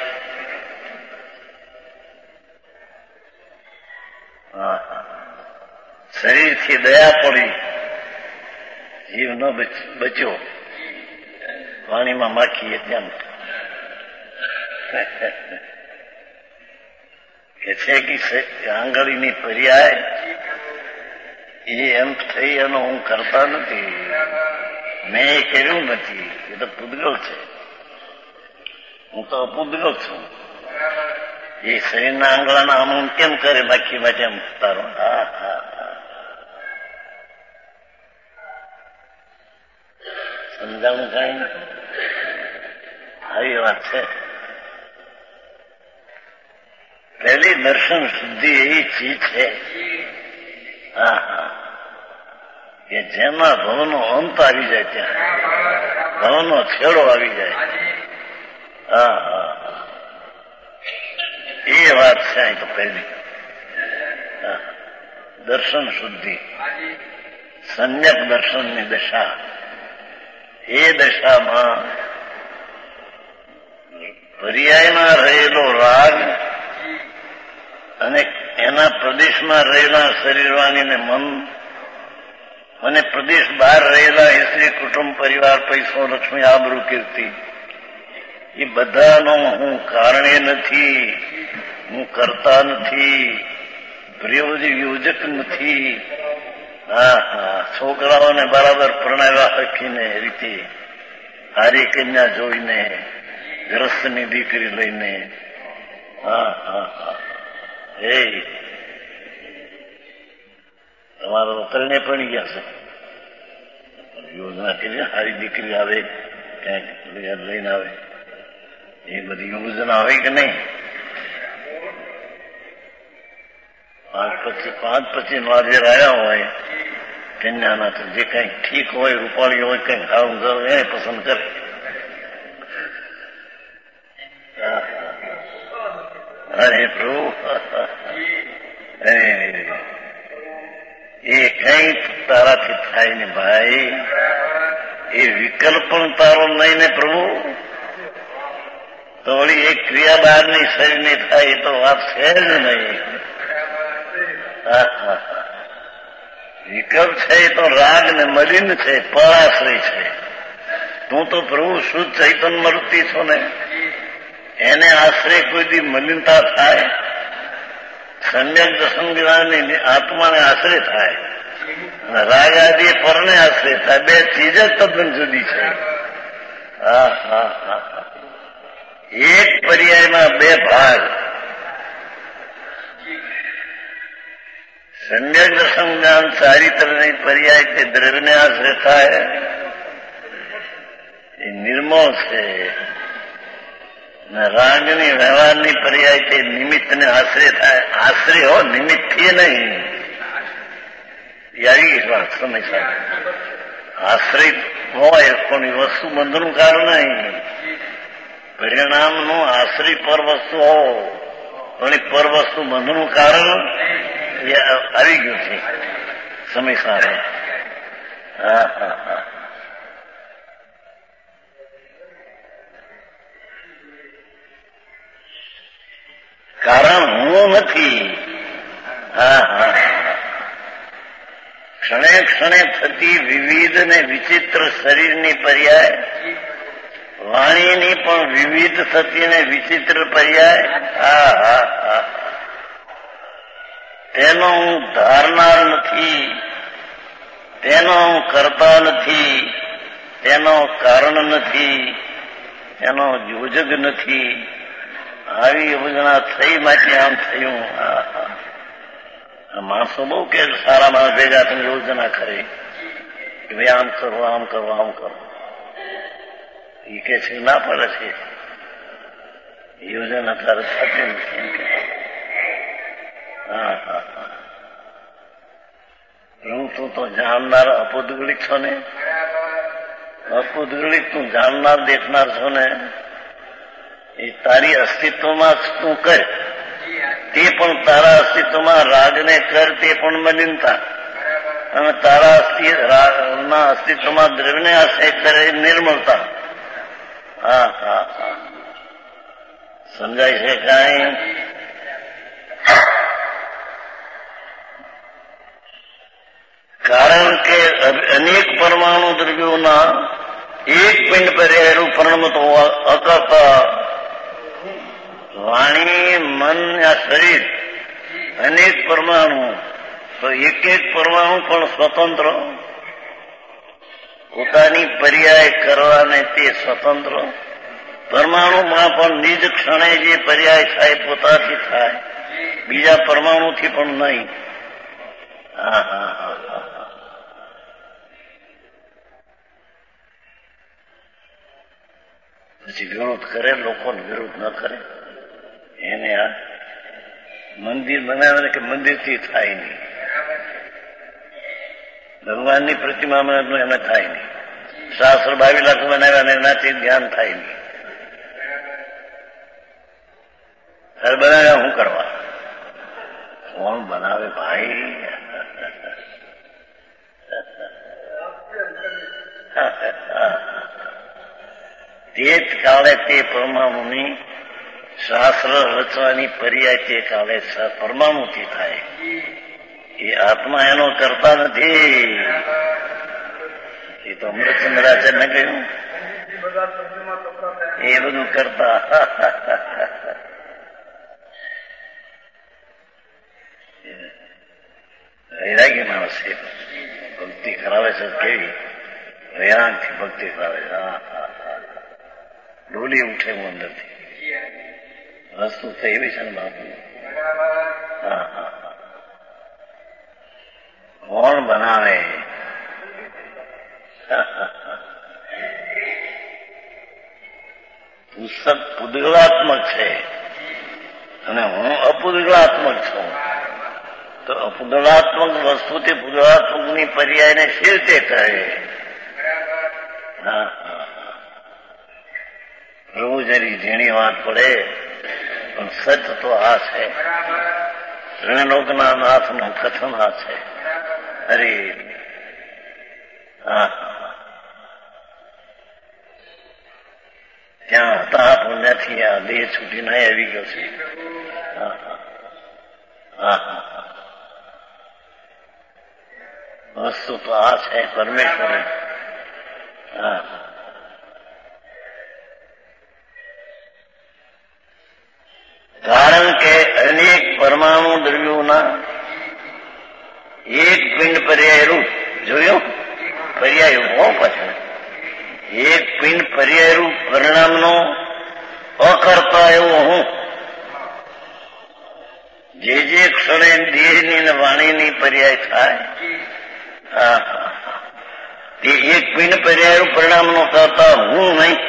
શરીરથી દયા પડી, જીવ ન બચ્યો, પાણીમાં માખીએ તેમ કે છે કે આંગળીની પર્યાય એ એમ થઈ એનો હું કરતા નથી, મેં એ કર્યું નથી. એ તો પૂદગલ છે, હું તો અપૂદગલ છું. એ શરીરના આંગળાના આમ કેમ કરે માખી માટે એમ તારો. હા હા સમજાણું કઈ આવી વાત છે. પહેલી દર્શન શુદ્ધિ એવી ચીજ છે હા હા કે જેમાં ભવનો અંત આવી જાય, ત્યાં ભવનો છેડો આવી જાય. હા હા એ વાત છે. અહીં તો પહેલી દર્શન શુદ્ધિ, સમ્યક દર્શનની દશા. એ દશામાં પર્યાયમાં રહેલો રાગ અને એના પ્રદેશમાં રહેલા શરીરવાણીને મન અને પ્રદેશ બહાર રહેલા સ્ત્રી કુટુંબ પરિવાર પૈસો લક્ષ્મી આબરૂ કીર્તિ એ બધાનો હું કારણે નથી, હું કરતા નથી, પ્રયોજક નથી. હા હા છોકરાઓને બરાબર પરણાવ્યા હકીને રીતે હારી કન્યા જોઈને ગ્રસ્તની દીકરી લઈને. હા હા હા એ તમારા ઉતરને પડી ગયા છે. યોજના કરી હારી દીકરી આવે ક્યાંક લઈને આવે, એ બધી યોજના હોય કે નહીં? 5-25 વાજે આવ્યા હોય કન્યાના તો જે કઈક ઠીક હોય, રૂપાળી હોય, કઈક સારું સારું એને પસંદ કરે. અરે પ્રભુ એ કઈ તારાથી થાય ને ભાઈ. એ વિકલ્પ પણ તારો નહીં ને પ્રભુ. તો વળી એક ક્રિયા બહારની શરીરની થાય એ તો વાત છે જ નહીં. વિકલ્પ છે એ તો રાગ ને મલિન છે, પરાશ્રય છે. તું તો પ્રભુ શુદ્ધ ચૈતન્ય મૂર્તિ છો ને, એને આશ્રય કોઈ દી મલિનતા થાય? સમ્યક દર્શન જ્ઞાનની આત્માને આશ્રય થાય અને રાગ આદિ પરને આશ્રય થાય. બે ચીજ જ તદ્દન જુદી છે. હા હા હા, એક પર્યાયમાં બે ભાગ. સમ્યક દર્શન જ્ઞાન ચારિત્રની પર્યાય તે દ્રવ્યને આશ્રય થાય, એ નિર્મળ છે. રાગની વ્યવહારની પર્યાય તે નિમિત્તને આશ્રય થાય. આશ્રય હો, નિમિત્તથી નહીં. યારી વાત સમય આશ્રય હોય પણ એ વસ્તુ બંધનું કારણ નહીં. પરિણામનું આશ્રય પર વસ્તુ હો પણ એ પર વસ્તુ બંધનું કારણ આવી ગયું છે સમય સારે. હા હા હા, કારણ હું નથી. હા હા, ક્ષણે ક્ષણે થતી વિવિધ ને વિચિત્ર શરીરની પર્યાય, વાણીની પણ વિવિધ થતી ને વિચિત્ર પર્યાય. હા હા હા, તેનો હું ધારનાર નથી, તેનો હું કરતા નથી, તેનો કારણ નથી, તેનો યોજક નથી. આવી યોજના થઈ માટે આમ થયું. માણસો બહુ કે સારા માણસ ભેગા થઈને યોજના કરે કે ભાઈ આમ કરો આમ કરો આમ કરો. એ કે છે ના પડે છે યોજના તારે થતી નથી. હા હા હા, હું તું તો જાણનાર અપુદ્ગલિક છો ને, અપુદ્ગલિક તું જાણનાર દેખનાર છો ને, એ તારી અસ્તિત્વમાં તું કર તે પણ તારા અસ્તિત્વમાં રાગને કર તે પણ મલિનતા, અને તારા અસ્તિત્વમાં દ્રવ્યને આશ્રય કરે નિર્મળતા. હા હા હા, સમજાય છે કાંઈ? કારણ કે અનેક પરમાણુ દ્રવ્યોના એક પિંડ પર રહેલું પરિણમત હોવા અકર્તા વાણી મન યા શરીર અનેક પરમાણુ, તો એક એક પરમાણુ પણ સ્વતંત્ર પોતાની પર્યાય કરવાને તે સ્વતંત્ર. પરમાણુમાં પણ નિજ ક્ષણે જે પર્યાય થાય પોતાથી થાય, બીજા પરમાણુથી પણ નહીં. હા હા હા હા, પછી વિરોધ કરે, લોકોને વિરોધ ન કરે. એને આ મંદિર બનાવે કે મંદિરથી થાય નહીં, ભગવાનની પ્રતિમા બનાવે એને થાય નહીં, શાસ્ત્ર 22 લાખ બનાવ્યા ને એનાથી ધ્યાન થાય નહીં. ઘર બનાવ્યા શું કરવા? કોણ બનાવે ભાઈ? તે જ કાળે તે પરમાણુની શાસ્ત્ર રચવાની પર્યાય તે કાળે પરમાણુથી થાય. એ આત્મા એનો કરતા નથી. એ તો અમૃતચંદ્રાચાર્યને કહ્યું એ બધું કરતા. વૈરાગી માણસ છે, ભક્તિ કરાવે છે કેવી વૈરાગથી ભક્તિ કરાવે છે. હા હા હા, ડોલી ઉઠે હું અંદરથી. વસ્તુ તો એવી છે ને બાપુ. હા હા, કોણ બનાવે? પુસ્તક પુદ્ગલાત્મક છે અને હું અપુદ્ગલાત્મક છું. તો અપુદ્ગલાત્મક વસ્તુથી પુદ્ગલાત્મકની પર્યાયને શી રીતે કહે? હા હા, પ્રભુ જરી ઝીણી વાત પડે પણ સચ તો આ છે. ઋણલોકના નાથનું કથન આ છે. અરે હા, ત્યાં હતા પુણ્યથી આ દેહ છૂટીને આવી ગયો છે. હા હા હા, વસ્તુ તો આ છે પરમેશ્વર. હા કારણ કે અનેક પરમાણુ દ્રવ્યોના એક પિંડ પર્યાય રૂપ જોયું પર્યાય હો પાછળ એક પિંડ પર્યાય રૂપ પરિણામનો અકર્તા એવો હું જે ક્ષણે દેહની ને વાણીની પર્યાય થાય તે એક પિંડ પર્યાય રૂપ પરિણામનો કરતા હું નહીં.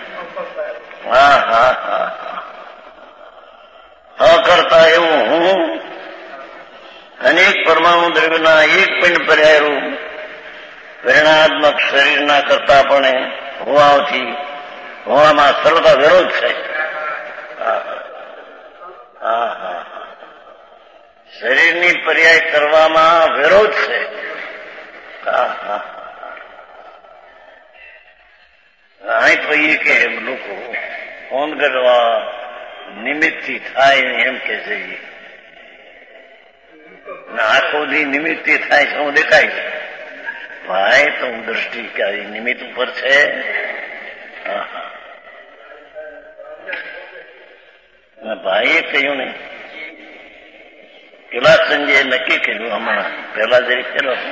અકર્તા એવું હું અનેક પરમાણુ દ્રવ્યના એક પિંડ પર્યાય રૂપ પ્રેરણાત્મક શરીરના કરતા પણ હોવાથી હોવામાં સરળતા વિરોધ છે. શરીરની પર્યાય કરવામાં વિરોધ છે. અહીં તો એ કે લોકો ફોન કરવા નિમિત્તથી થાય એમ કે જઈએ આખો દી નિમિત્તથી થાય છે હું દેખાય છે ભાઈ તો હું દ્રષ્ટિ કે નિમિત્ત ઉપર છે. ભાઈએ કહ્યું નહીં પેલા સંજયે નક્કી કર્યું હમણાં પહેલા જરી ફેર હતો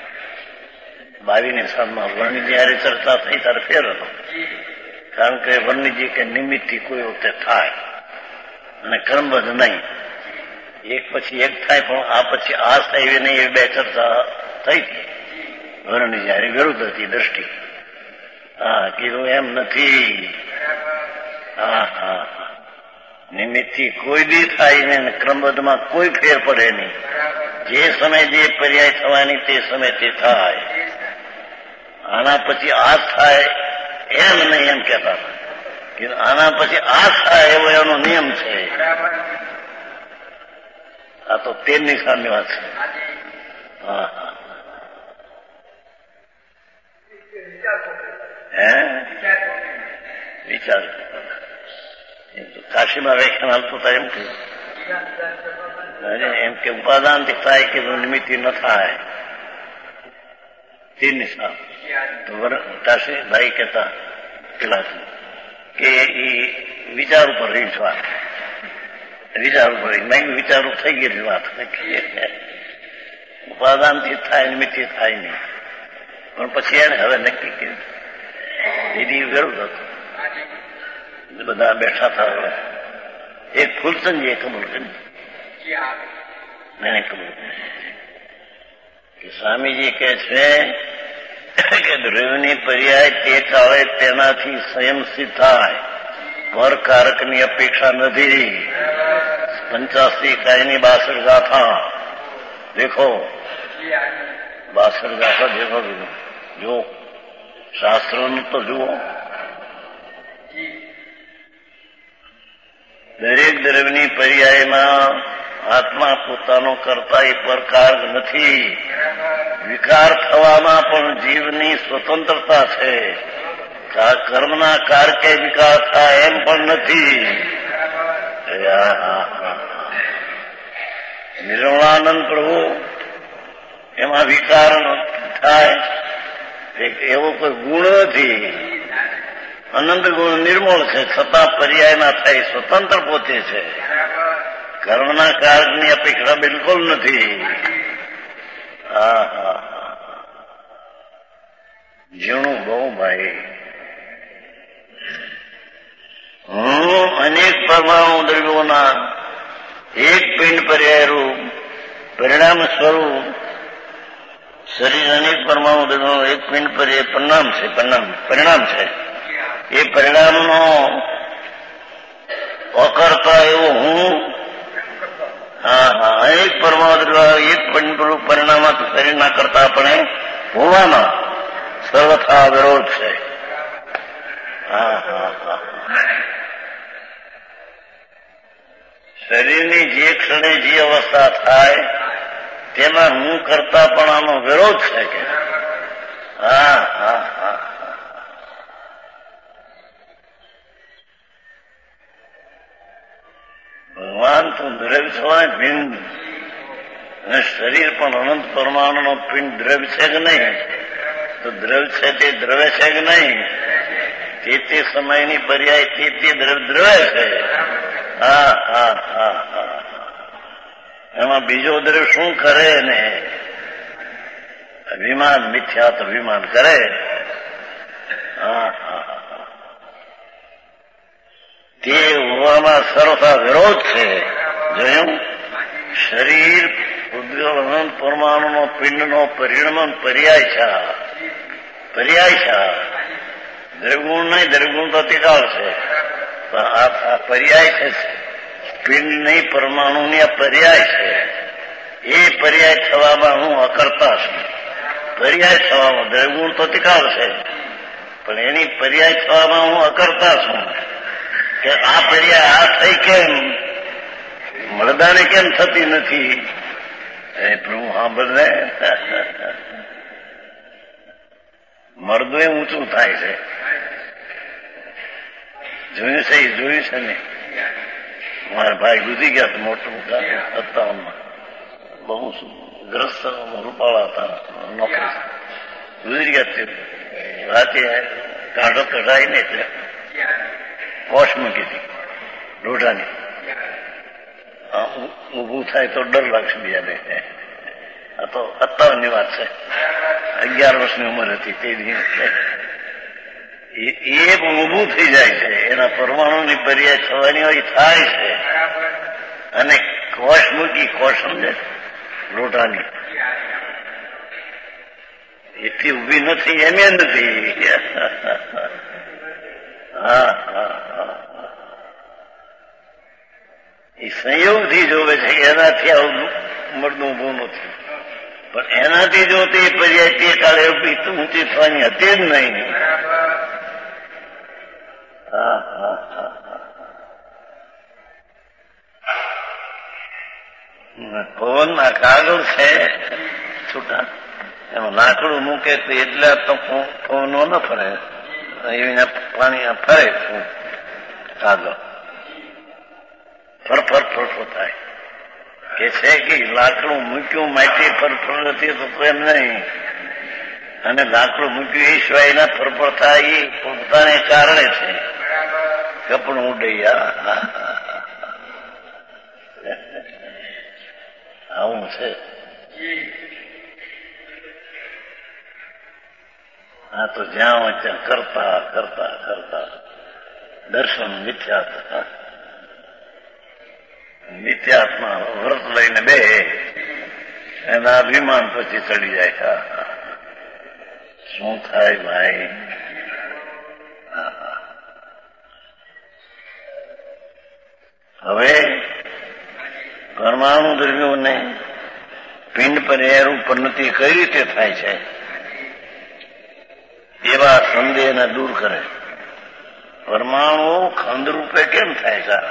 22ની સાલમાં વર્ણિજી હારે ચર્ચા થઈ ત્યારે ફેર હતો. કારણ કે વર્ણિજી કે નિમિત્તથી કોઈ વખતે થાય અને કર્મબદ્ધ નહીં એક પછી એક થાય પણ આ પછી આ થાય નહીં એવી બે ચર્ચા થઈ હતી. વર્ણિજી હારે વિરુદ્ધ હતી દ્રષ્ટિ. કીધું એમ નથી. નિમિત્તથી કોઈ દી થાય ને ક્રમબદ્ધમાં કોઈ ફેર પડે નહીં. જે સમય જે પર્યાય થવાની તે સમય તે થાય. આના પછી આ થાય એમ નહીં એમ કહેતા હતા. આના પછી આ થાય એવો એનો નિયમ છે. આ તો 13ની સામે વાત છે. વિચાર કાશીમાં વ્યાખ્યાન હાલતું હતા એમ કે ઉપાદાનથી થાય કે નિમિત્તિ ન થાય. 13ની સાલ તો કાશી ભાઈ કહેતા પેલા કે એ વિચાર ઉપર રહી છે વાત. વિચાર ઉપર મેં વિચારો થઈ ગયેલી વાત. ઉપાદાનથી થાય નિમિત્તિ થાય નહીં. પણ પછી એને હવે નક્કી કર્યું દીદી વિરુદ્ધ હતું. બધા બેઠા હતા. એક ફૂલચંદજીએ કબૂલ કરી એને કબૂલ કે સ્વામીજી કે છે કે દ્રવ્યની પર્યાય તે કાળે તેનાથી સંયમ સિદ્ધ થાય પર કારકની અપેક્ષા નથી. 85 કાયની 62 ગાથા દેખો 62 ગાથા દેખો જો શાસ્ત્રોનું તો જુઓ. દરેક દ્રવ્યની પર્યાયમાં આત્મા પોતાનો કરતા એ પરકાર નથી. વિકાર થવામાં પણ જીવની સ્વતંત્રતા છે. કર્મના કારકે વિકાર થાય એમ પણ નથી. નિર્મળાનંદ પ્રભુ એમાં વિકાર થાય એવો કોઈ ગુણ નથી. અનંત ગુણ નિર્મળ છે છતાં પર્યાય ના થાય સ્વતંત્ર પોતે છે. કર્મના કારણની અપેક્ષા બિલકુલ નથી. ઝીણું બહુ ભાઈ. હું અનેક પરમાણુ દ્રવ્યોના એક પિંડ પર્યાય રૂપ પરિણામ સ્વરૂપ શરીર અનેક પરમાણુ દ્રવ્યો એક પિંડ પર્યાય પરિણામ છે. એ પરિણામનો અકર્તા એવો હું અનેક પરમાણુ એક પિંડ પરિણામ શરીરના કરતા આપણે હોવામાં સર્વથા વિરોધ છે. શરીરની જે ક્ષણે જે અવસ્થા થાય તેમાં હું કરતા પણ આનો વિરોધ છે કે ભગવાન તો દ્રવ્ય થવાય ભિન્ન અને શરીર પણ અનંત પરમાણુનો પિંડ દ્રવ્ય છે કે નહીં? તો દ્રવ્ય છે તે દ્રવ્ય છે કે નહીં? તે સમયની પર્યાય તે દ્રવ્ય છે. હા હા હા હા, એમાં બીજો દ્રવ્ય શું કરે ને? અભિમાન, મિથ્યાત્વ અભિમાન કરે. હા હા, તે હોવામાં સર્વથા વિરોધ છે. જોયું? શરીર ઉદ્યોગ પરમાણુનો પિંડનો પરિણમન પર્યાય છે. પર્યાય છે. દ્રવ્યગુણ નહીં, દ્રવ્યગુણ તો તિકાળ છે. આ પર્યાય છે. પિંડ નહીં, પરમાણુની આ પર્યાય છે. એ પર્યાય થવામાં હું અકર્તા છું. પર્યાય થવામાં દ્રવ્યગુણ તો તિકાળ છે, પણ એની પર્યાય થવામાં હું અકર્તા છું. કે આ પર્યાય આ થઈ કેમ? મળદાને કેમ થતી નથી? એ પ્રભુ સાંભળને, મળદું એ ઊંચું થાય છે. જોયું છે? જોયું છે ને? મારા ભાઈ ગુજરી ગયા મોટું 57માં, બહુ ગ્રસ્ત રૂપાળા હતા, નોકરી ગુજરી ગયા. તે રાતે કાઢો કઢાય ને એટલે પોશ મૂકી હતી લોઢાની. ઊભું થાય તો ડર લાગશે બીજાને. આ તો 57ની વાત છે. 11 વર્ષની ઉંમર હતી તે દિવસે. એ ઊભું થઈ જાય છે. એના પરમાણુની પર્યાય થવાની હોય થાય છે. અને કોશ મૂકી, કોશ સમજે, લોઢાની એટલી ઊભી નથી, એમ નથી. હા હા હા, એ સંયોગથી જોવે છે કે એનાથી આવું મળદું ઊભું નથી. પણ એનાથી જો તે પર્યાય તે કાળે ઊંચી થવાની હતી જ નહીં. હા હા હા, પવનના કાગળ છે છૂટા, એમાં લાકડું મૂકે તો એટલે તો પવનો ન ફરે. એના પાણી ફરે કાગળ, ફરફર ફરફર થાય. કે છે કે લાકડું મૂક્યું માટી ફરફર નથી તો એમ નહીં. અને લાકડું મૂક્યું એ સિવાયના ફરફર થાય એ પોતાને કારણે છે. કપડું ઉડૈયા આવું છે. આ તો જ્યાં ત્યાં કરતા કરતા કરતા દર્શન મિથ્યાત્મા, મિથ્યાત્મા વ્રત લઈને બે એના અભિમાન પછી ચડી જાય. શું થાય ભાઈ? હવે પરમાણુ દ્રવ્યોને પિંડ પર પન્નતિ કઈ રીતે થાય છે એવા સંદેહને દૂર કરે. પરમાણુ ખંડ રૂપે કેમ થાય છે?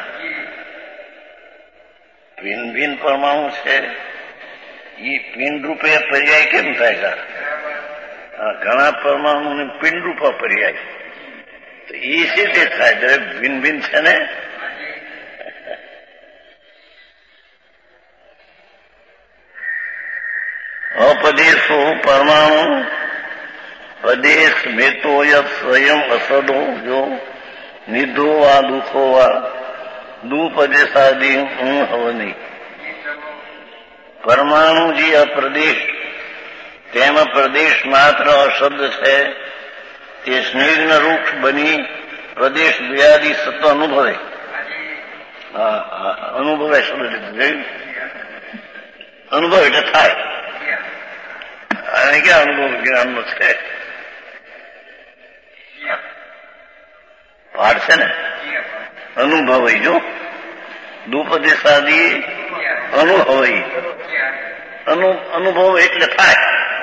ભિન્ન ભિન્ન પરમાણુ છે, એ પિંડ રૂપે પર્યાય કેમ થાય છે? ઘણા પરમાણુ પિંડ રૂપ પર્યાય તો એ રીતે થાય. દરેક ભિન્ન ભિન્ન છે ને. અપદેશો પરમાણુ પદેશ મેતો સ્વયં અસદો જો નિધો વા દુઃખો વા દુપદેશાદી હું હવની. પરમાણુ જે અપ્રદેશ, તેમાં પ્રદેશ માત્ર અશબ્દ છે. તે સ્નિગ્ન વૃક્ષ બની પ્રદેશ દ્વયાદી સત્વ અનુભવે. અનુભવે શબ્દ લીધું, અનુભવ એટલે થાય. અને ક્યાં અનુભવ જ્ઞાનનો છે? પાઠ છે ને, અનુભવય. જો દુપદેશાદી અનુભવય, અનુભવ એટલે થાય.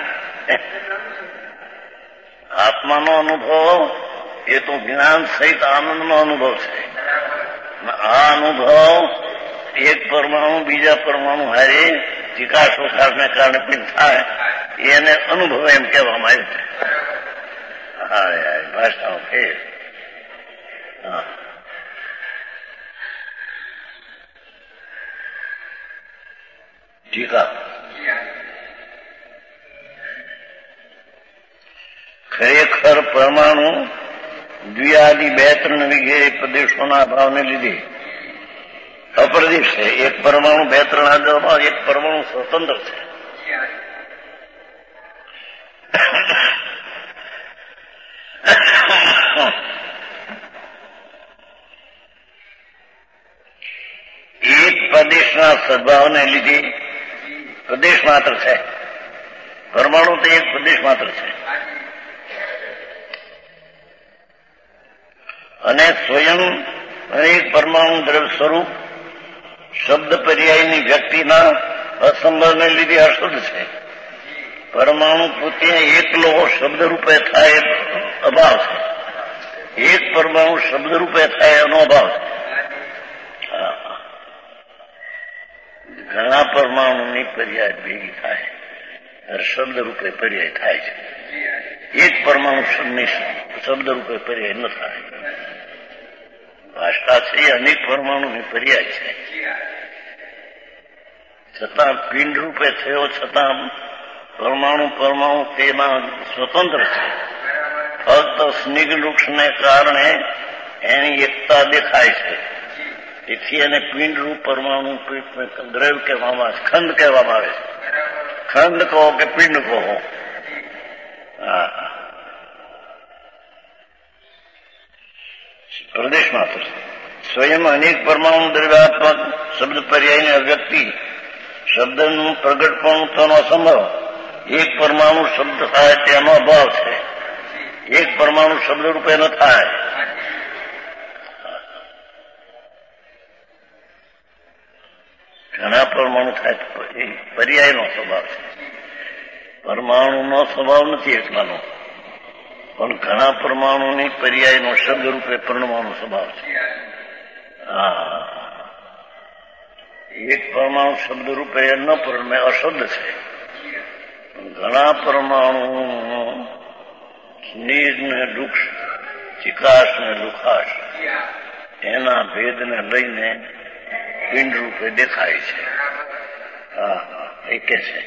આત્માનો અનુભવ એ તો જ્ઞાન સહિત આનંદનો અનુભવ છે. આ અનુભવ એક પરમાણુ બીજા પરમાણુ હારે ચિકાશોખારને કારણે પણ થાય, એને અનુભવ એમ કહેવામાં આવ્યું છે. હા, ભાષાઓ ફેર. ટીકા ખરેખર પરમાણુ દ્વિઆદિ 2-3 વગેરે પ્રદેશોના અભાવને લીધે અપ્રદીપ છે. એક પરમાણુ 2-3 આગળમાં, એક પરમાણુ સ્વતંત્ર છે. એક પ્રદેશના સદભાવને લીધે પ્રદેશ માત્ર છે. પરમાણુ તો એક પ્રદેશ માત્ર છે. અને સ્વયં એક પરમાણુ દ્રવ્ય સ્વરૂપ શબ્દ પર્યાયની વ્યક્તિના અસંભાવને લીધે અશુદ્ધ છે. પરમાણુ પોતે એકલો શબ્દ રૂપે થાય અભાવ છે. એક પરમાણુ શબ્દ રૂપે થાય એનો અભાવ છે. ઘણા પરમાણુની પર્યાય ભેગી થાય શબ્દ રૂપે પર્યાય થાય છે. એક પરમાણુ શબ્દ રૂપે પર્યાય ન થાય. ભાષા છે એ અનેક પરમાણુની પર્યાય છે. છતાં પિંડ રૂપે થયો છતાં પરમાણુ તેમાં સ્વતંત્ર છે. ફક્ત સ્નિગ્ધ વૃક્ષને કારણે એની એકતા દેખાય છે. તેથી એને પિંડ રૂપ પરમાણુ દ્રવ્ય કહેવામાં આવે છે, ખંડ કહેવામાં આવે છે. ખંડ કહો કે પિંડ કહો. પ્રદેશ માત્ર સ્વયં અનેક પરમાણુ દ્રવ્યાત્મક શબ્દ પર્યાયની અવ્યક્તિ શબ્દનું પ્રગટપણું થવાનો અસંભવ. એક પરમાણુ શબ્દ થાય તેનો અભાવ છે. એક પરમાણુ શબ્દ રૂપે ન થાય. ઘણા પરમાણુ થાય તો પર્યાયનો સ્વભાવ છે. પરમાણુનો સ્વભાવ નથી એકલાનો, પણ ઘણા પરમાણુની પર્યાયનો શબ્દ રૂપે પરિણમવાનો સ્વભાવ છે. એક પરમાણુ શબ્દ રૂપે ન પરિણમે અશુદ્ધ છે. ઘણા પરમાણુ સ્નેહ ને દુઃખ, ચિકાશ ને લુખાશ એના ભેદને લઈને પિંડ રૂપે દેખાય છે. એ કે છે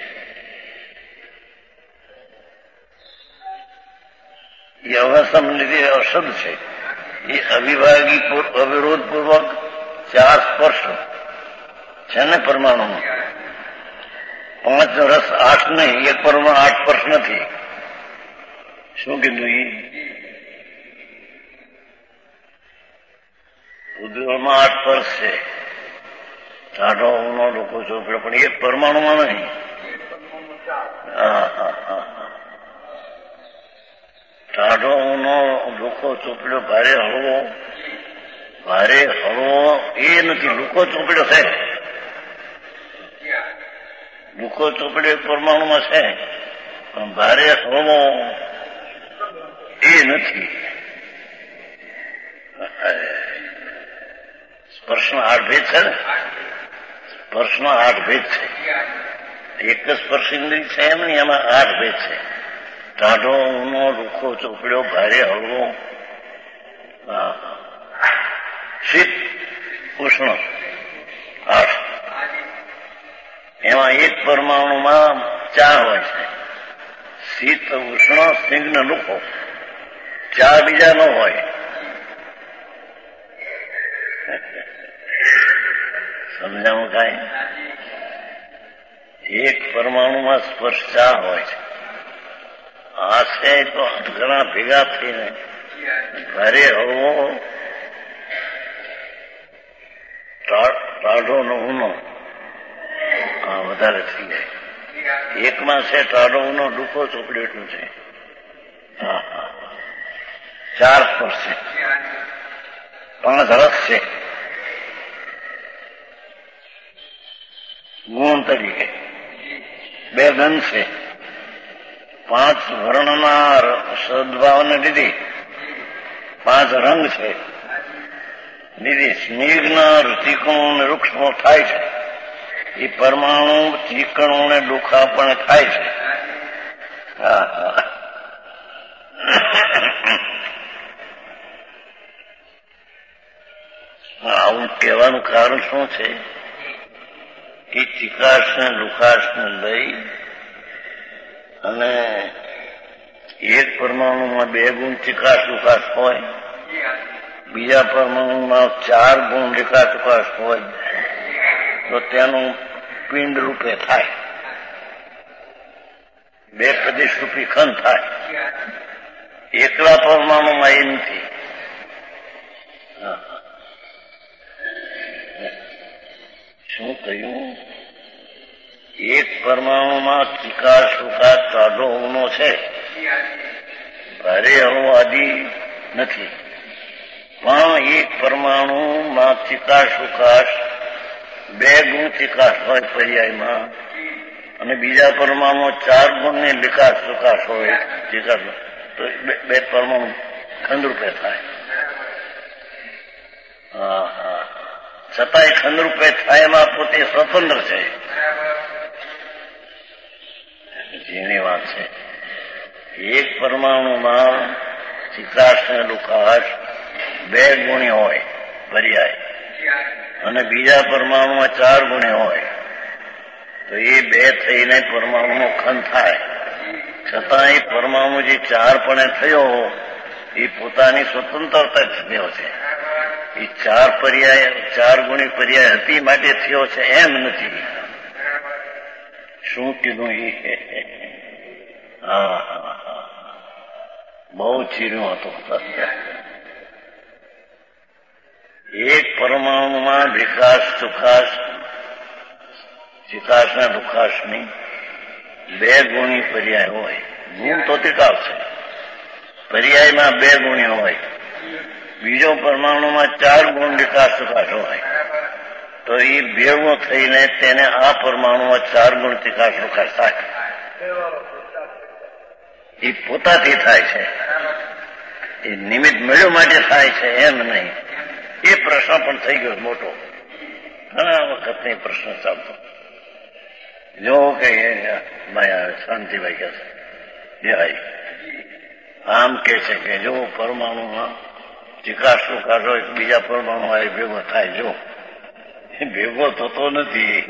એ અવસમ લીધે અશુદ્ધ છે. એ અવિભાગી અવિરોધપૂર્વક 4 સ્પર્શ છે ને પરમાણુ. 5 રસ 8 નહીં. એક પરમાણુ 8 સ્પર્શ નથી. શું કીધું? ઉદ્યોગમાં 8 સ્પર્શ છે. ટાઢો ઊનો લોકો ચોપડ્યો, પણ એક પરમાણુમાં નહીં. ટાઢો ઊનો લોકો ચોપડ્યો ભારે હળવો એ નથી. લોકો ચોપડ્યો છે. લોકો ચોપડ્યો એક પરમાણુમાં છે, પણ ભારે હળવો એ નથી. સ્પર્શનો 8 ભેદ છે ને. સ્પર્શનો 8 ભેદ છે. એક જ સ્પર્શ ઇન્દ્રિય છે એમ નહીં, એમાં 8 ભેદ છે. ટાઢો ઊનો રૂખો ચોપડ્યો ભારે હળવો શીત ઉષ્ણ 8. એમાં એક પરમાણુમાં 4 હોય છે. શીત ઉષ્ણ સ્નિગ્ધ લુખો. 4 બીજા ન હોય. સમજાવું કાંઈ? એક પરમાણુમાં સ્પર્શ 4 હોય છે. આ છે તો ઘણા ભેગા થઈને ભારે હળવો ટાઢો નો ઊનો વધારે થઈ જાય. એકમાં છે ટાઢો ઊનો ડૂખો ચોપડ્યો એટલું છે. 4 સ્પર્શ છે. 5 રસ છે ગુણ તરીકે. 2 ગંધ છે. 5 વર્ણના સદભાવને લીધે 5 રંગ છે. લીધે સ્નિગ્ધના ચીકણું ને વૃક્ષમાં થાય છે. એ પરમાણુ ચીકણું ને ડોખા પણ થાય છે. આવું કહેવાનું કારણ શું છે કે ચિકાશ ને લુખાશ ને લઈ અને એક પરમાણુમાં 2 ગુણ ચિકાશ લુખાશ હોય, બીજા પરમાણુમાં 4 ગુણ ચિકાશ લુખાશ હોય, તો તેનું પિંડ રૂપે થાય, બે પ્રદેશ રૂપી ખંડ થાય. એકલા પરમાણુમાં એ નથી. શું કહ્યું? એક પરમાણુમાં ચિકાસ સુકાસ તાઢો ઊનો છે, ભારે હળવો આદિ નથી. પણ એક પરમાણુમાં ચિકાસ સુકાસ બે ગુણ ચિકાસ હોય પર્યાયમાં, અને બીજા પરમાણુ 4 ગુણની લિકાસ સુકાસ હોય ચિકાસ, તો બે પરમાણુ ખંડરૂપે થાય. છતાંય ખંડરૂપે થાય એમાં પોતે સ્વતંત્ર છે. જેની વાત છે, એક પરમાણુમાં ચિકાસ અને લુકાસ બે ગુણી હોય પર્યાય, અને બીજા પરમાણુમાં 4 ગુણી હોય, તો એ બે થઈને પરમાણુનો ખંડ થાય. છતાં એ પરમાણુ જે 4 પણે થયો એ પોતાની સ્વતંત્રતા થયો છે. એ 4 પર્યાય 4 ગુણી પર્યાય હતી માટે થયો છે એમ નથી. શું કીધું? બહુ ચીર્યું હતું. એક પરમાણુમાં વિકાસ સુખાસ ચિકાસ ને દુખાસની બે ગુણી પર્યાય હોય. ગુણ તો તિકાવ છે, પર્યાયમાં બે ગુણી હોય. બીજો પરમાણુમાં 4 ગુણ વિકાસ સુખાસ હોય, તો એ ભેગો થઈને તેને આ પરમાણુમાં 4 ગુણ વિકાસ સુખાસ થાય. એ પોતાથી થાય છે, એ નિમિત્ત મળ્યો માટે થાય છે એમ નહીં. એ પ્રશ્ન પણ થઈ ગયો મોટો, ઘણા વખતની પ્રશ્ન ચાલતો. જો કે શાંતિભાઈ કે છે આમ કે છે કે જો પરમાણુમાં ચિકાસ સુકાસ હોય, બીજા પરમાણુ હોય ભેગો થાય. જો ભેગો થતો નથી.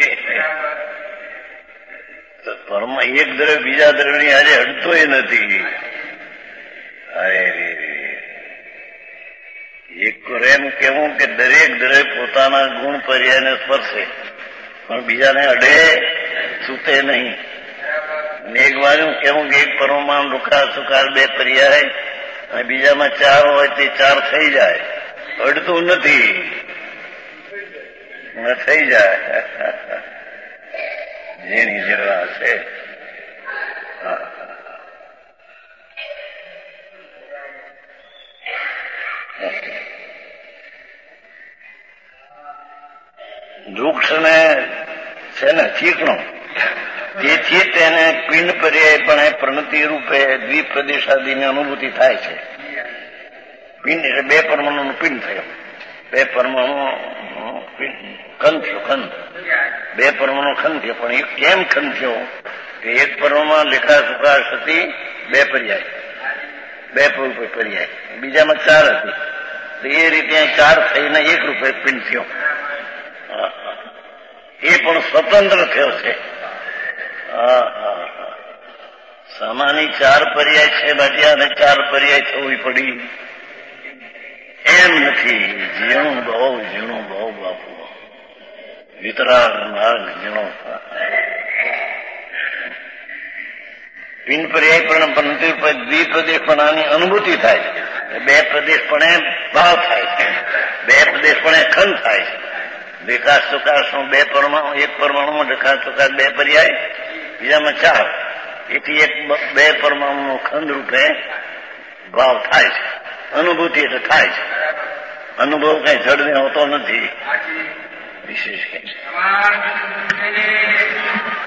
એક દ્રવ્ય બીજા દ્રવ્યની આજે હટતોય નથી. અરે એક એમ કેવું કે દરેક દ્રવ્ય પોતાના ગુણ પર્યાયને સ્પર્શે, પણ બીજાને અડે છૂટે નહીં. એક બાજુ કેવું કે એક પરમાણુ લુકાસ સુકાસ બે પર્યાય અને બીજામાં 4 હોય તે 4 થઈ જાય, અડતું નથી, થઈ જાય. જેની જેવા છે. વૃક્ષને છે ને ચીકણું, તેથી તેને પિંડ પર્યાયપણે પ્રણતિ રૂપે દ્વિપ્રદેશાદીની અનુભૂતિ થાય છે. પિંડ એટલે બે પરમાણુનું પિંડ થયું, બે પરમાણુ ખંડ થયો, ખંડ બે પરમાણુ ખંડ થયો. પણ એ કેમ ખંડ થયો કે એક પરમાણુમાં લેખા સુખાસ હતી બે પર્યાય, બે પર્યાય, બીજામાં 4 હતી, તો એ રીતે 4 થઈને એક રૂપે પિંડ થયો. એ પણ સ્વતંત્ર થયો છે. સામાની 4 પર્યાય છે બાકી અને 4 પર્યાય થવી પડી એમ નથી. ઝીણું બહુ બાપુ, વિતરાગ માર્ગ ઝીણો. પિંડ પર્યાય પણ બનતી દ્વિપ્રદેશપણાની અનુભૂતિ થાય છે. બે પ્રદેશપણે ભાવ થાય છે, બે પ્રદેશપણે ખંડ થાય છે. વિકાસ સુકાસનો બે પરમાણુ, એક પરમાણુમાં વિકાસ સુકાસ બે પર્યાય, બીજામાં 4, એથી બે પરમાણુનો ખંડ રૂપે ભાવ થાય છે. અનુભૂતિ એટલે થાય છે. અનુભવ કઈ જડને હોતો નથી. વિશેષ કઈ